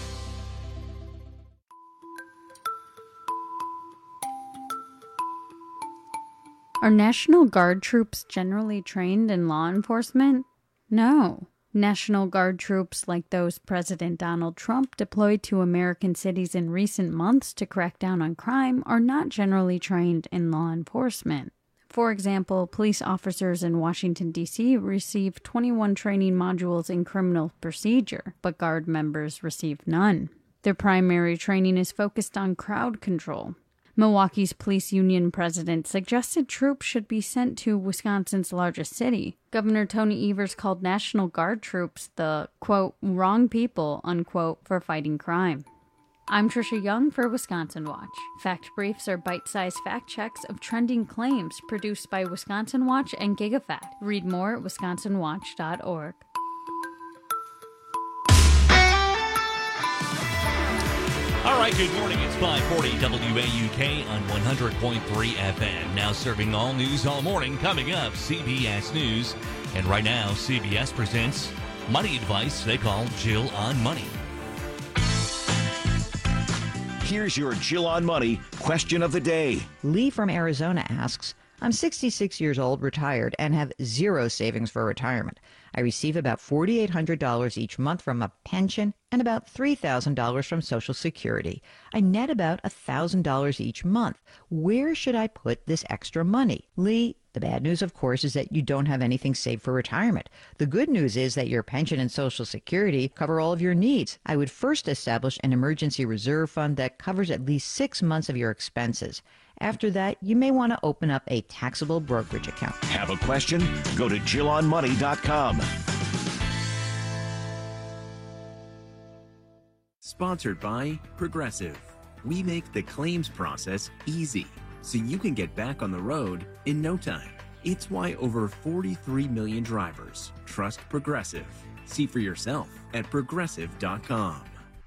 Are National Guard troops generally trained in law enforcement? No. National Guard troops like those President Donald Trump deployed to American cities in recent months to crack down on crime are not generally trained in law enforcement. For example, police officers in Washington, D.C. receive 21 training modules in criminal procedure, but Guard members receive none. Their primary training is focused on crowd control. Milwaukee's police union president suggested troops should be sent to Wisconsin's largest city. Governor Tony Evers called National Guard troops the, quote, wrong people, unquote, for fighting crime. I'm Trisha Young for Wisconsin Watch. Fact briefs are bite-sized fact checks of trending claims produced by Wisconsin Watch and GigaFact. Read more at wisconsinwatch.org. All right, good morning. It's 540 WAUK on 100.3 FM. Now serving all news all morning. Coming up, CBS News. And right now, CBS presents money advice they call Jill on Money. Here's your Jill on Money question of the day. Lee from Arizona asks, I'm 66 years old, retired, and have zero savings for retirement. I receive about $4,800 each month from a pension and about $3,000 from Social Security. I net about $1,000 each month. Where should I put this extra money? Lee, the bad news, of course, is that you don't have anything saved for retirement. The good news is that your pension and Social Security cover all of your needs. I would first establish an emergency reserve fund that covers at least 6 months of your expenses. After that, you may want to open up a taxable brokerage account. Have a question? Go to JillOnMoney.com. Sponsored by Progressive. We make the claims process easy, so you can get back on the road in no time. It's why over 43 million drivers trust Progressive. See for yourself at Progressive.com.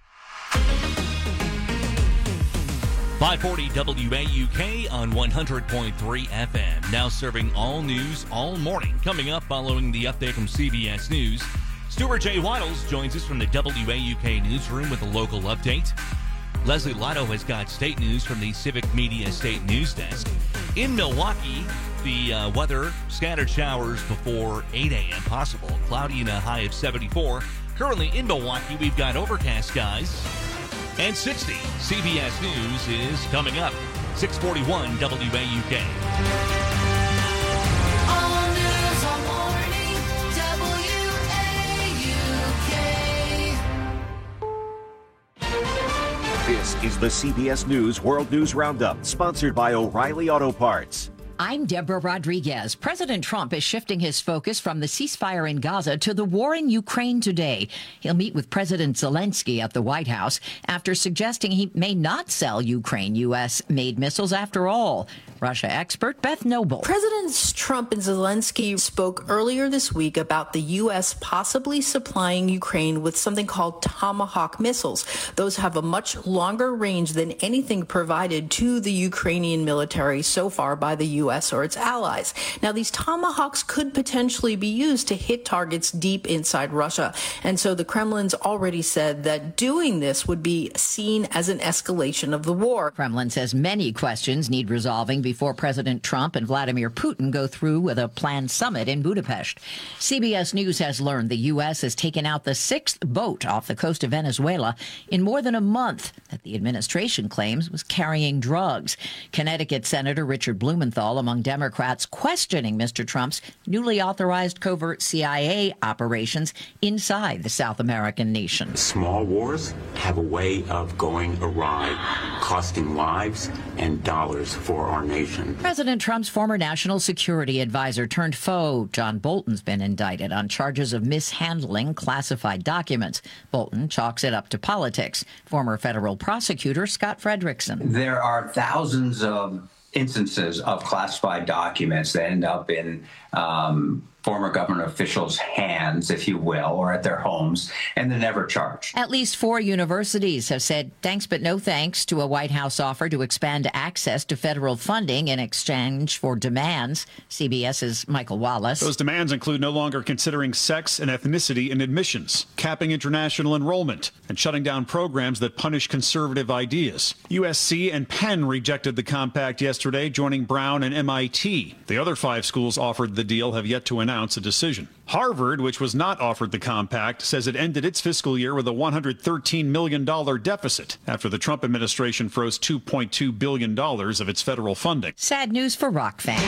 540 WAUK on 100.3 FM. Now serving all news all morning. Coming up following the update from CBS News, Stuart J. Waddles joins us from the WAUK newsroom with a local update. Leslie Lotto has got state news from the Civic Media State News Desk. In Milwaukee, the weather, scattered showers before 8 a.m. possible. Cloudy and a high of 74. Currently in Milwaukee, we've got overcast skies and 60. CBS News is coming up. 641 WAUK. All news all morning, WAUK. This is the CBS News World News Roundup, sponsored by O'Reilly Auto Parts. I'm Deborah Rodriguez. President Trump is shifting his focus from the ceasefire in Gaza to the war in Ukraine today. He'll meet with President Zelensky at the White House after suggesting he may not sell Ukraine U.S.-made missiles after all. Russia expert Beth Noble. Presidents Trump and Zelensky spoke earlier this week about the U.S. possibly supplying Ukraine with something called Tomahawk missiles. Those have a much longer range than anything provided to the Ukrainian military so far by the U.S. or its allies. Now, these Tomahawks could potentially be used to hit targets deep inside Russia. And so the Kremlin's already said that doing this would be seen as an escalation of the war. Kremlin says many questions need resolving before President Trump and Vladimir Putin go through with a planned summit in Budapest. CBS News has learned the U.S. has taken out the 6th boat off the coast of Venezuela in more than a month that the administration claims was carrying drugs. Connecticut Senator Richard Blumenthal among Democrats questioning Mr. Trump's newly authorized covert CIA operations inside the South American nation. Small wars have a way of going awry, costing lives and dollars for our nation. President Trump's former national security advisor turned foe, John Bolton's been indicted on charges of mishandling classified documents. Bolton chalks it up to politics. Former federal prosecutor Scott Frederickson. There are thousands of instances of classified documents that end up in former government officials' hands, if you will, or at their homes, and they're never charged. At least 4 universities have said thanks but no thanks to a White House offer to expand access to federal funding in exchange for demands. CBS's Michael Wallace. Those demands include no longer considering sex and ethnicity in admissions, capping international enrollment, and shutting down programs that punish conservative ideas. USC and Penn rejected the compact yesterday, joining Brown and MIT. The other 5 schools offered the deal have yet to announce a decision. Harvard, which was not offered the compact, says it ended its fiscal year with a $113 million deficit after the Trump administration froze $2.2 billion of its federal funding. Sad news for rock fans.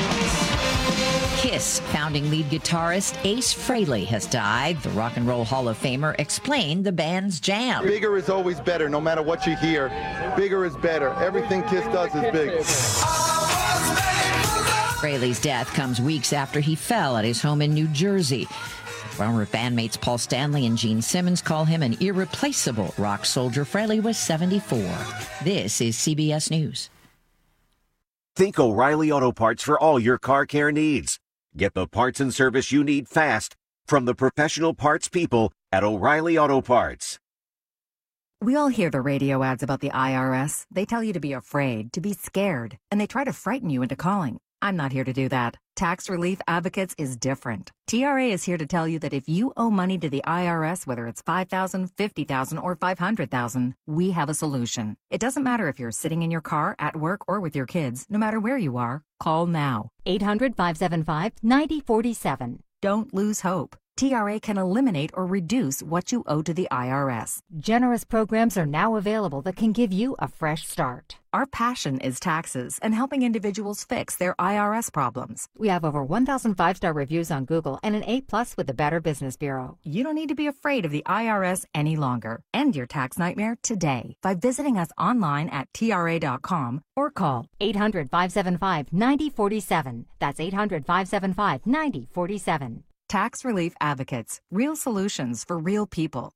Kiss founding lead guitarist Ace Frehley has died. The Rock and Roll Hall of Famer explained the band's jam. Bigger is always better, no matter what you hear. Bigger is better. Everything Kiss does is big. Frehley's death comes weeks after he fell at his home in New Jersey. Former bandmates Paul Stanley and Gene Simmons call him an irreplaceable rock soldier. Frehley was 74. This is CBS News. Think O'Reilly Auto Parts for all your car care needs. Get the parts and service you need fast from the professional parts people at O'Reilly Auto Parts. We all hear the radio ads about the IRS. They tell you to be afraid, to be scared, and they try to frighten you into calling. I'm not here to do that. Tax Relief Advocates is different. TRA is here to tell you that if you owe money to the IRS, whether it's $5,000, $50,000, or $500,000, we have a solution. It doesn't matter if you're sitting in your car, at work, or with your kids. No matter where you are, call now. 800-575-9047. Don't lose hope. TRA can eliminate or reduce what you owe to the IRS. Generous programs are now available that can give you a fresh start. Our passion is taxes and helping individuals fix their IRS problems. We have over 1,000 5-star reviews on Google and an A+ with the Better Business Bureau. You don't need to be afraid of the IRS any longer. End your tax nightmare today by visiting us online at TRA.com or call 800-575-9047. That's 800-575-9047. Tax Relief Advocates. Real solutions for real people.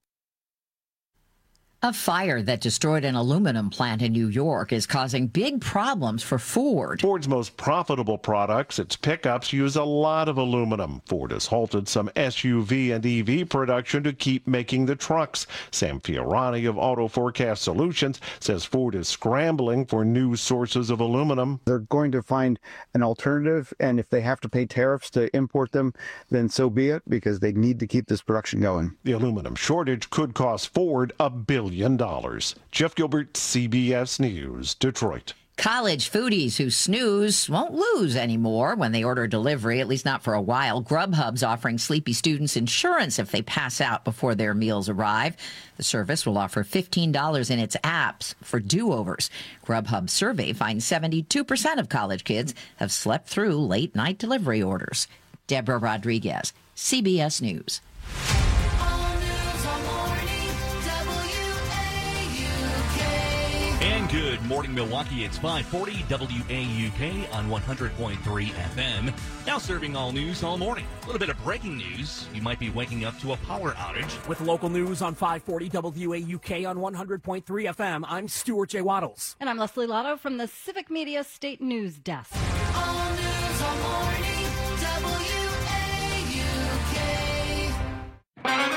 A fire that destroyed an aluminum plant in New York is causing big problems for Ford. Ford's most profitable products, its pickups, use a lot of aluminum. Ford has halted some SUV and EV production to keep making the trucks. Sam Fiorani of Auto Forecast Solutions says Ford is scrambling for new sources of aluminum. They're going to find an alternative, and if they have to pay tariffs to import them, then so be it, because they need to keep this production going. The aluminum shortage could cost Ford $1 billion. Jeff Gilbert, CBS News, Detroit. College foodies who snooze won't lose anymore when they order delivery, at least not for a while. Grubhub's offering sleepy students insurance if they pass out before their meals arrive. The service will offer $15 in its apps for do-overs. Grubhub's survey finds 72% of college kids have slept through late-night delivery orders. Deborah Rodriguez, CBS News. And good morning, Milwaukee. It's 540 WAUK on 100.3 FM. Now serving all news all morning. A little bit of breaking news. You might be waking up to a power outage. With local news on 540 WAUK on 100.3 FM, I'm Stuart J. Waddles. And I'm Leslie Lotto from the Civic Media State News Desk. All news all morning, WAUK.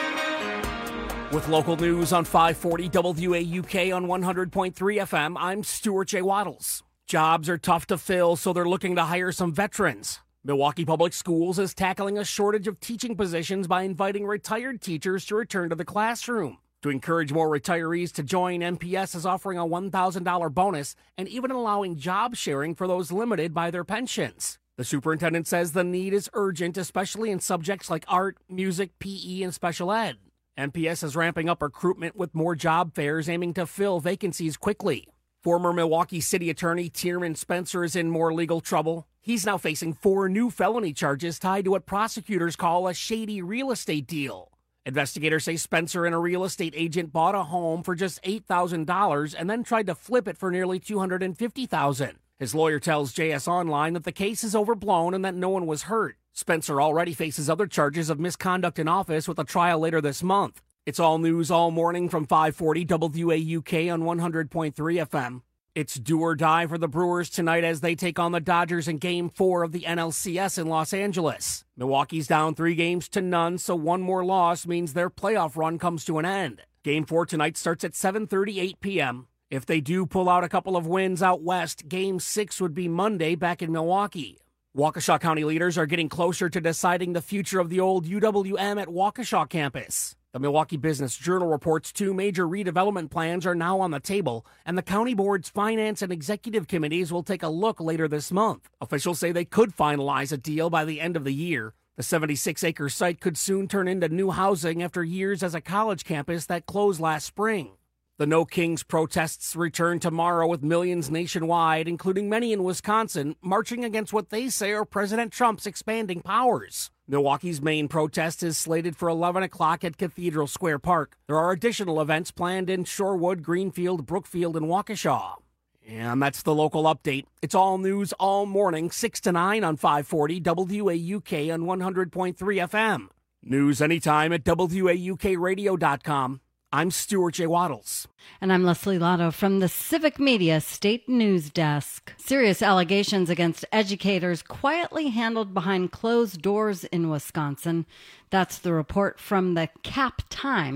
With local news on 540 WAUK on 100.3 FM, I'm Stuart J. Waddles. Jobs are tough to fill, so they're looking to hire some veterans. Milwaukee Public Schools is tackling a shortage of teaching positions by inviting retired teachers to return to the classroom. To encourage more retirees to join, MPS is offering a $1,000 bonus and even allowing job sharing for those limited by their pensions. The superintendent says the need is urgent, especially in subjects like art, music, PE, and special ed. MPS is ramping up recruitment with more job fairs aiming to fill vacancies quickly. Former Milwaukee City Attorney Tiernan Spencer is in more legal trouble. He's now facing 4 new felony charges tied to what prosecutors call a shady real estate deal. Investigators say Spencer and a real estate agent bought a home for just $8,000 and then tried to flip it for nearly $250,000. His lawyer tells JS Online that the case is overblown and that no one was hurt. Spencer already faces other charges of misconduct in office with a trial later this month. It's all news all morning from 540 WAUK on 100.3 FM. It's do or die for the Brewers tonight as they take on the Dodgers in Game 4 of the NLCS in Los Angeles. Milwaukee's down 3-0, so one more loss means their playoff run comes to an end. Game 4 tonight starts at 7:38 p.m. If they do pull out a couple of wins out west, Game 6 would be Monday back in Milwaukee. Waukesha County leaders are getting closer to deciding the future of the old UWM at Waukesha campus. The Milwaukee Business Journal reports 2 major redevelopment plans are now on the table, and the county board's finance and executive committees will take a look later this month. Officials say they could finalize a deal by the end of the year. The 76-acre site could soon turn into new housing after years as a college campus that closed last spring. The No Kings protests return tomorrow with millions nationwide, including many in Wisconsin, marching against what they say are President Trump's expanding powers. Milwaukee's main protest is slated for 11 o'clock at Cathedral Square Park. There are additional events planned in Shorewood, Greenfield, Brookfield, and Waukesha. And that's the local update. It's all news all morning, 6 to 9 on 540 WAUK on 100.3 FM. News anytime at WAUKradio.com. I'm Stuart J. Waddles. And I'm Leslie Lotto from the Civic Media State News Desk. Serious allegations against educators quietly handled behind closed doors in Wisconsin. That's the report from the Cap Times.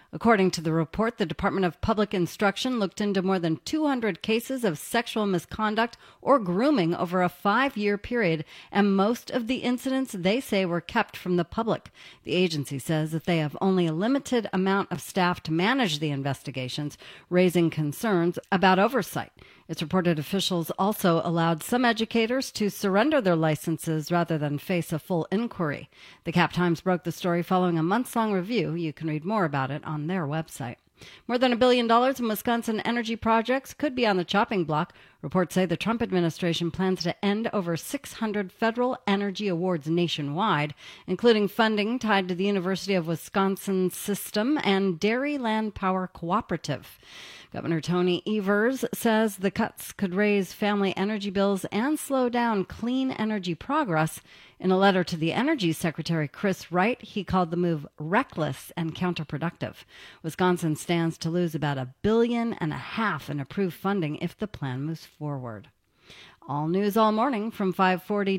According to the report, the Department of Public Instruction looked into more than 200 cases of sexual misconduct or grooming over a 5-year period, and most of the incidents, they say, were kept from the public. The agency says that they have only a limited amount of staff to manage the investigations, raising concerns about oversight. It's reported officials also allowed some educators to surrender their licenses rather than face a full inquiry. The Cap Times broke the story following a months-long review. You can read more about it on their website. More than $1 billion in Wisconsin energy projects could be on the chopping block. Reports say the Trump administration plans to end over 600 federal energy awards nationwide, including funding tied to the University of Wisconsin System and Dairyland Power Cooperative. Governor Tony Evers says the cuts could raise family energy bills and slow down clean energy progress. In a letter to the Energy Secretary Chris Wright, he called the move reckless and counterproductive. Wisconsin stands to lose about $1.5 billion in approved funding if the plan moves forward. All news all morning from 540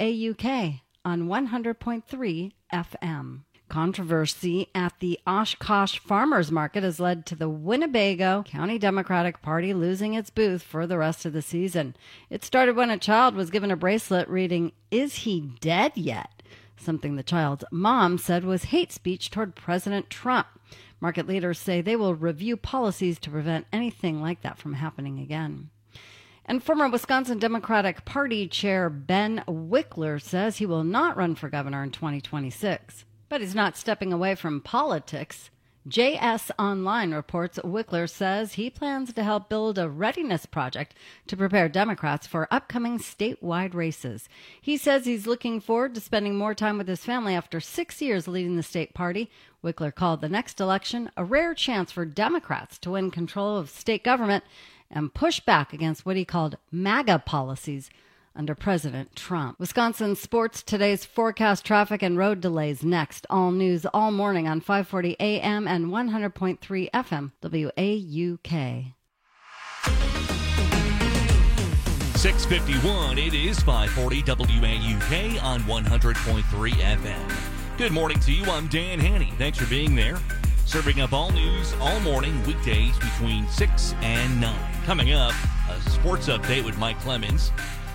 WAUK on 100.3 FM. Controversy at the Oshkosh Farmers Market has led to the Winnebago County Democratic Party losing its booth for the rest of the season. It started when a child was given a bracelet reading, "Is he dead yet?" Something the child's mom said was hate speech toward President Trump. Market leaders say they will review policies to prevent anything like that from happening again. And former Wisconsin Democratic Party Chair Ben Wickler says he will not run for governor in 2026. But he's not stepping away from politics. JS Online reports Wickler says he plans to help build a readiness project to prepare Democrats for upcoming statewide races. He says he's looking forward to spending more time with his family after 6 years leading the state party. Wickler called the next election a rare chance for Democrats to win control of state government and push back against what he called MAGA policies under President Trump. Wisconsin sports, today's forecast, traffic and road delays next. All news all morning on 540 AM and 100.3 FM WAUK. 6:51. It is 540 WAUK on 100.3 FM. Good morning to you. I'm Dan Haney. Thanks for being there. Serving up all news all morning, weekdays between 6 and 9. Coming up, a sports update with Mike Clemens.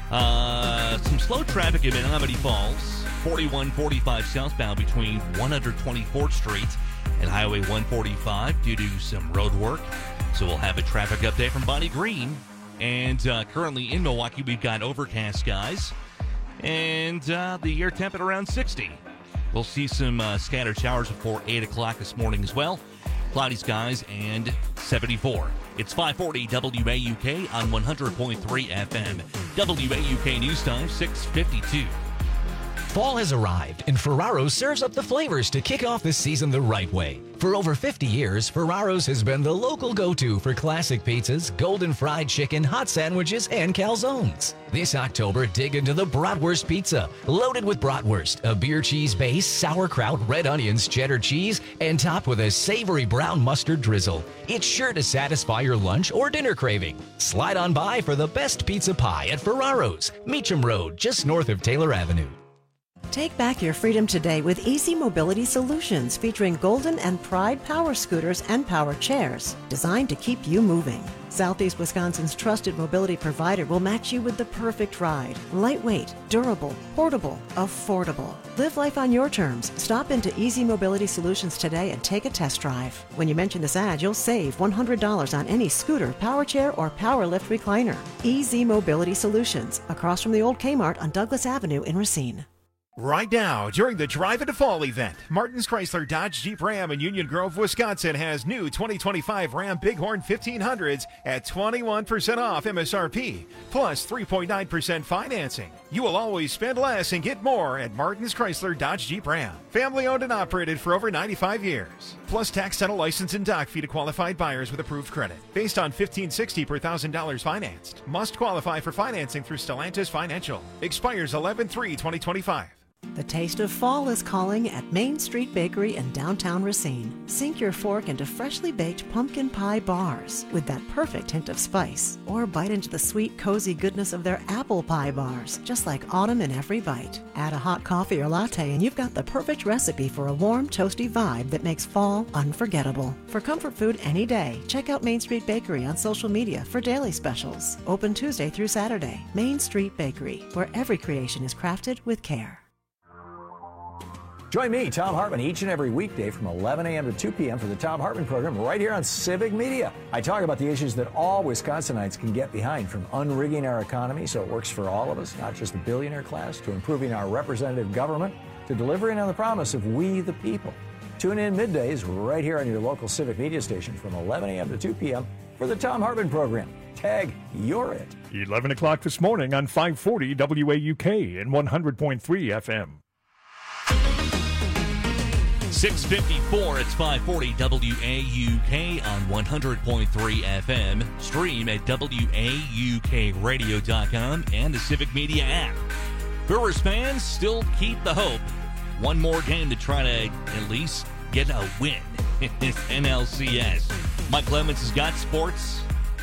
Some slow traffic in Menominee Falls, 4145 southbound between 124th Street and Highway 145 due to some road work. So we'll have a traffic update from Bonnie Green. And currently in Milwaukee, we've got overcast skies and the air temp at around 60. We'll see some scattered showers before 8 o'clock this morning as well. Cloudy skies and 74. It's 540 WAUK on 100.3 FM. WAUK News Time, 6:52. Fall has arrived, and Ferraro's serves up the flavors to kick off the season the right way. For over 50 years, Ferraro's has been the local go-to for classic pizzas, golden fried chicken, hot sandwiches, and calzones. This October, dig into the Bratwurst Pizza, loaded with bratwurst, a beer cheese base, sauerkraut, red onions, cheddar cheese, and topped with a savory brown mustard drizzle. It's sure to satisfy your lunch or dinner craving. Slide on by for the best pizza pie at Ferraro's, Meacham Road, just north of Taylor Avenue. Take back your freedom today with Easy Mobility Solutions, featuring Golden and Pride power scooters and power chairs, designed to keep you moving. Southeast Wisconsin's trusted mobility provider will match you with the perfect ride. Lightweight, durable, portable, affordable. Live life on your terms. Stop into Easy Mobility Solutions today and take a test drive. When you mention this ad, you'll save $100 on any scooter, power chair, or power lift recliner. Easy Mobility Solutions, across from the old Kmart on Douglas Avenue in Racine. Right now, during the Drive Into Fall event, Martin's Chrysler Dodge Jeep Ram in Union Grove, Wisconsin has new 2025 Ram Bighorn 1500s at 21% off MSRP, plus 3.9% financing. You will always spend less and get more at Martin's Chrysler Dodge Jeep Ram. Family owned and operated for over 95 years. Plus tax, title, license, and dock fee to qualified buyers with approved credit. Based on $1,560 per $1,000 financed. Must qualify for financing through Stellantis Financial. Expires 11/3/2025. The taste of fall is calling at Main Street Bakery in downtown Racine. Sink your fork into freshly baked pumpkin pie bars with that perfect hint of spice. Or bite into the sweet, cozy goodness of their apple pie bars, just like autumn in every bite. Add a hot coffee or latte and you've got the perfect recipe for a warm, toasty vibe that makes fall unforgettable. For comfort food any day, check out Main Street Bakery on social media for daily specials. Open Tuesday through Saturday. Main Street Bakery, where every creation is crafted with care. Join me, Tom Hartman, each and every weekday from 11 a.m. to 2 p.m. for the Tom Hartman program right here on Civic Media. I talk about the issues that all Wisconsinites can get behind, from unrigging our economy so it works for all of us, not just the billionaire class, to improving our representative government, to delivering on the promise of we the people. Tune in middays right here on your local Civic Media station from 11 a.m. to 2 p.m. for the Tom Hartman program. Tag, you're it. 11 o'clock this morning on 540 WAUK and 100.3 FM. 6:54, it's 540 WAUK on 100.3 FM. Stream at WAUKradio.com and the Civic Media app. Brewers fans still keep the hope. One more game to try to at least get a win in this NLCS. Mike Clemens has got sports.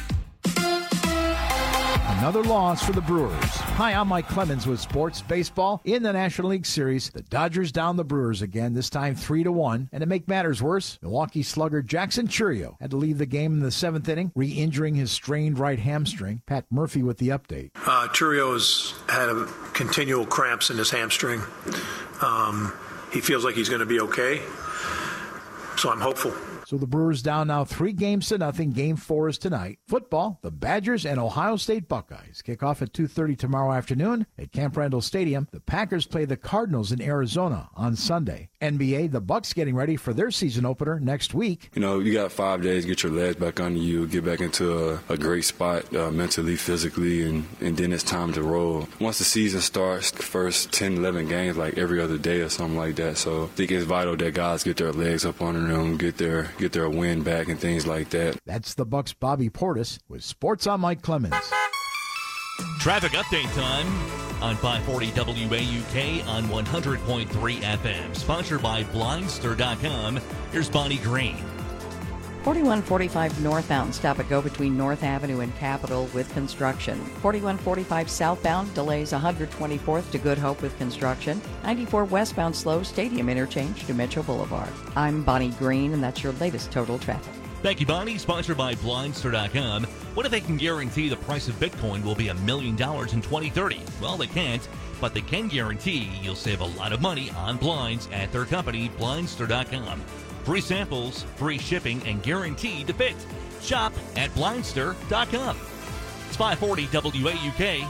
Another loss for the Brewers. Hi, I'm Mike Clemens with Sports Baseball. In the National League Series, the Dodgers down the Brewers again, this time 3-1. And to make matters worse, Milwaukee slugger Jackson Chourio had to leave the game in the 7th inning, re-injuring his strained right hamstring. Pat Murphy with the update. Chourio has had continual cramps in his hamstring. He feels like he's going to be okay, so I'm hopeful. So the Brewers down now 3-0. Game 4 is tonight. Football, the Badgers and Ohio State Buckeyes kick off at 2:30 tomorrow afternoon at Camp Randall Stadium. The Packers play the Cardinals in Arizona on Sunday. NBA, the Bucks getting ready for their season opener next week. You know, you got 5 days, get your legs back under you, get back into a great spot mentally, physically, and then it's time to roll. Once the season starts, the first 10, 11 games, like every other day or something like that. So I think it's vital that guys get their legs up under them, get their win back and things like that. That's the Bucks' Bobby Portis with Sports on Mike Clemens. Traffic update time on 540 WAUK on 100.3 FM. Sponsored by Blindster.com. Here's Bonnie Green. 4145 northbound, stop and go between North Avenue and Capitol with construction. 4145 southbound, delays 124th to Good Hope with construction. 94 westbound, slow Stadium interchange to Metro Boulevard. I'm Bonnie Green, and that's your latest total traffic. Thank you, Bonnie. Sponsored by Blindster.com. What if they can guarantee the price of Bitcoin will be $1 million in 2030? Well, they can't, but they can guarantee you'll save a lot of money on blinds at their company, Blindster.com. Free samples, free shipping, and guaranteed to fit. Shop at Blindster.com. It's 540 WAUK.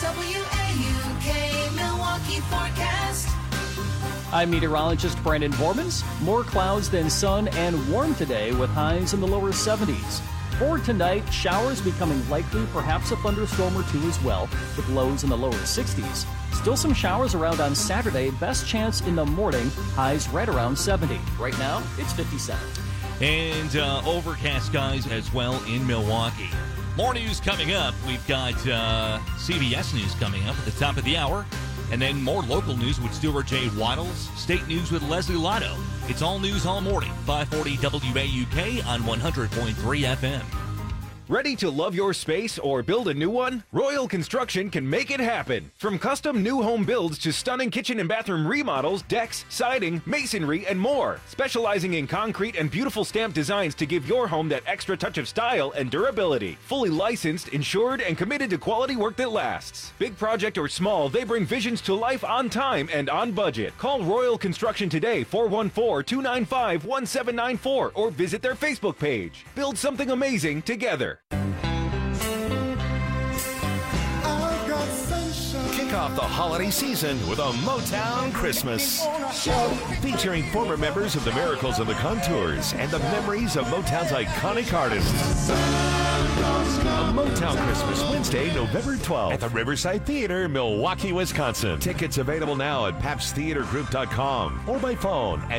WAUK Milwaukee forecast. I'm meteorologist Brandon Vormans. More clouds than sun and warm today with highs in the lower 70s. For tonight, showers becoming likely, perhaps a thunderstorm or two as well, with lows in the lower 60s. Still some showers around on Saturday, best chance in the morning, highs right around 70. Right now, it's 57. And overcast skies as well in Milwaukee. More news coming up. We've got CBS News coming up at the top of the hour. And then more local news with Stuart J. Waddles. State news with Leslie Lotto. It's all news all morning. 540 WAUK on 100.3 FM. Ready to love your space or build a new one? Royal Construction can make it happen. From custom new home builds to stunning kitchen and bathroom remodels, decks, siding, masonry, and more. Specializing in concrete and beautiful stamped designs to give your home that extra touch of style and durability. Fully licensed, insured, and committed to quality work that lasts. Big project or small, they bring visions to life on time and on budget. Call Royal Construction today, 414-295-1794, or visit their Facebook page. Build something amazing together. Kick off the holiday season with a Motown Christmas. Featuring former members of the Miracles and the Contours and the memories of Motown's iconic artists. A Motown Christmas, Wednesday, November 12th at the Riverside Theater, Milwaukee, Wisconsin. Tickets available now at papstheatergroup.com or by phone at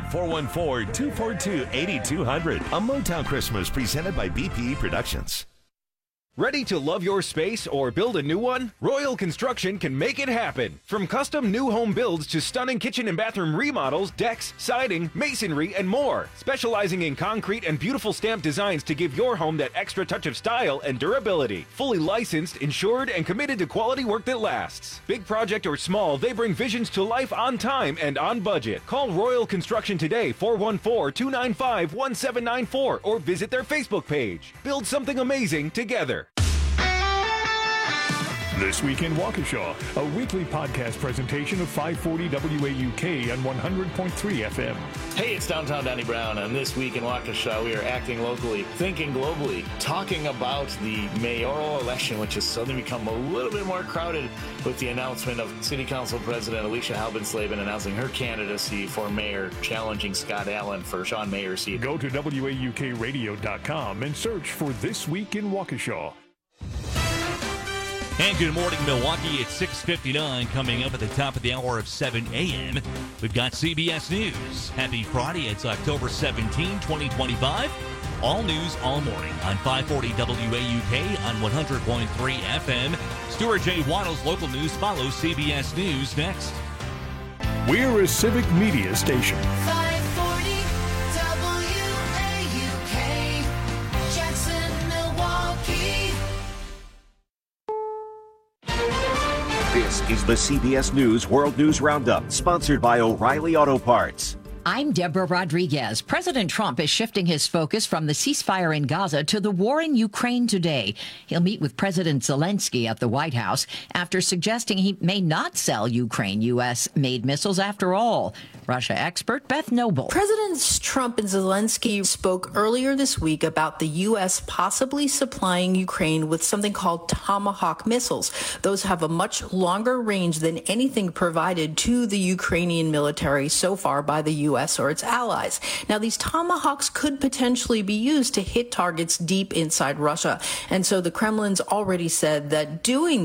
414-242-8200. A Motown Christmas presented by BP Productions. Ready to love your space or build a new one? Royal Construction can make it happen. From custom new home builds to stunning kitchen and bathroom remodels, decks, siding, masonry, and more. Specializing in concrete and beautiful stamped designs to give your home that extra touch of style and durability. Fully licensed, insured, and committed to quality work that lasts. Big project or small, they bring visions to life on time and on budget. Call Royal Construction today, 414-295-1794, or visit their Facebook page. Build something amazing together. This Week in Waukesha, a weekly podcast presentation of 540 WAUK on 100.3 FM. Hey, it's Downtown Donnie Brown. On This Week in Waukesha, we are acting locally, thinking globally, talking about the mayoral election, which has suddenly become a little bit more crowded with the announcement of City Council President Alicia Halbensleben announcing her candidacy for mayor, challenging Scott Allen for Sean Mayor's seat. Go to WAUKradio.com and search for This Week in Waukesha. And good morning, Milwaukee. It's 6:59 coming up at the top of the hour of 7 a.m. We've got CBS News. Happy Friday. It's October 17, 2025. All news, all morning on 540 WAUK on 100.3 FM. Stuart J. Waddles, local news follows CBS News next. We're a civic media station. 540 WAUK, Jackson, Milwaukee. This is the CBS News World News Roundup, sponsored by O'Reilly Auto Parts. I'm Deborah Rodriguez. President Trump is shifting his focus from the ceasefire in Gaza to the war in Ukraine today. He'll meet with President Zelensky at the White House after suggesting he may not sell Ukraine U.S.-made missiles after all. Russia expert Beth Noble. Presidents Trump and Zelensky spoke earlier this week about the U.S. possibly supplying Ukraine with something called Tomahawk missiles. Those have a much longer range than anything provided to the Ukrainian military so far by the U.S. or its allies. Now, these Tomahawks could potentially be used to hit targets deep inside Russia. And so the Kremlin's already said that doing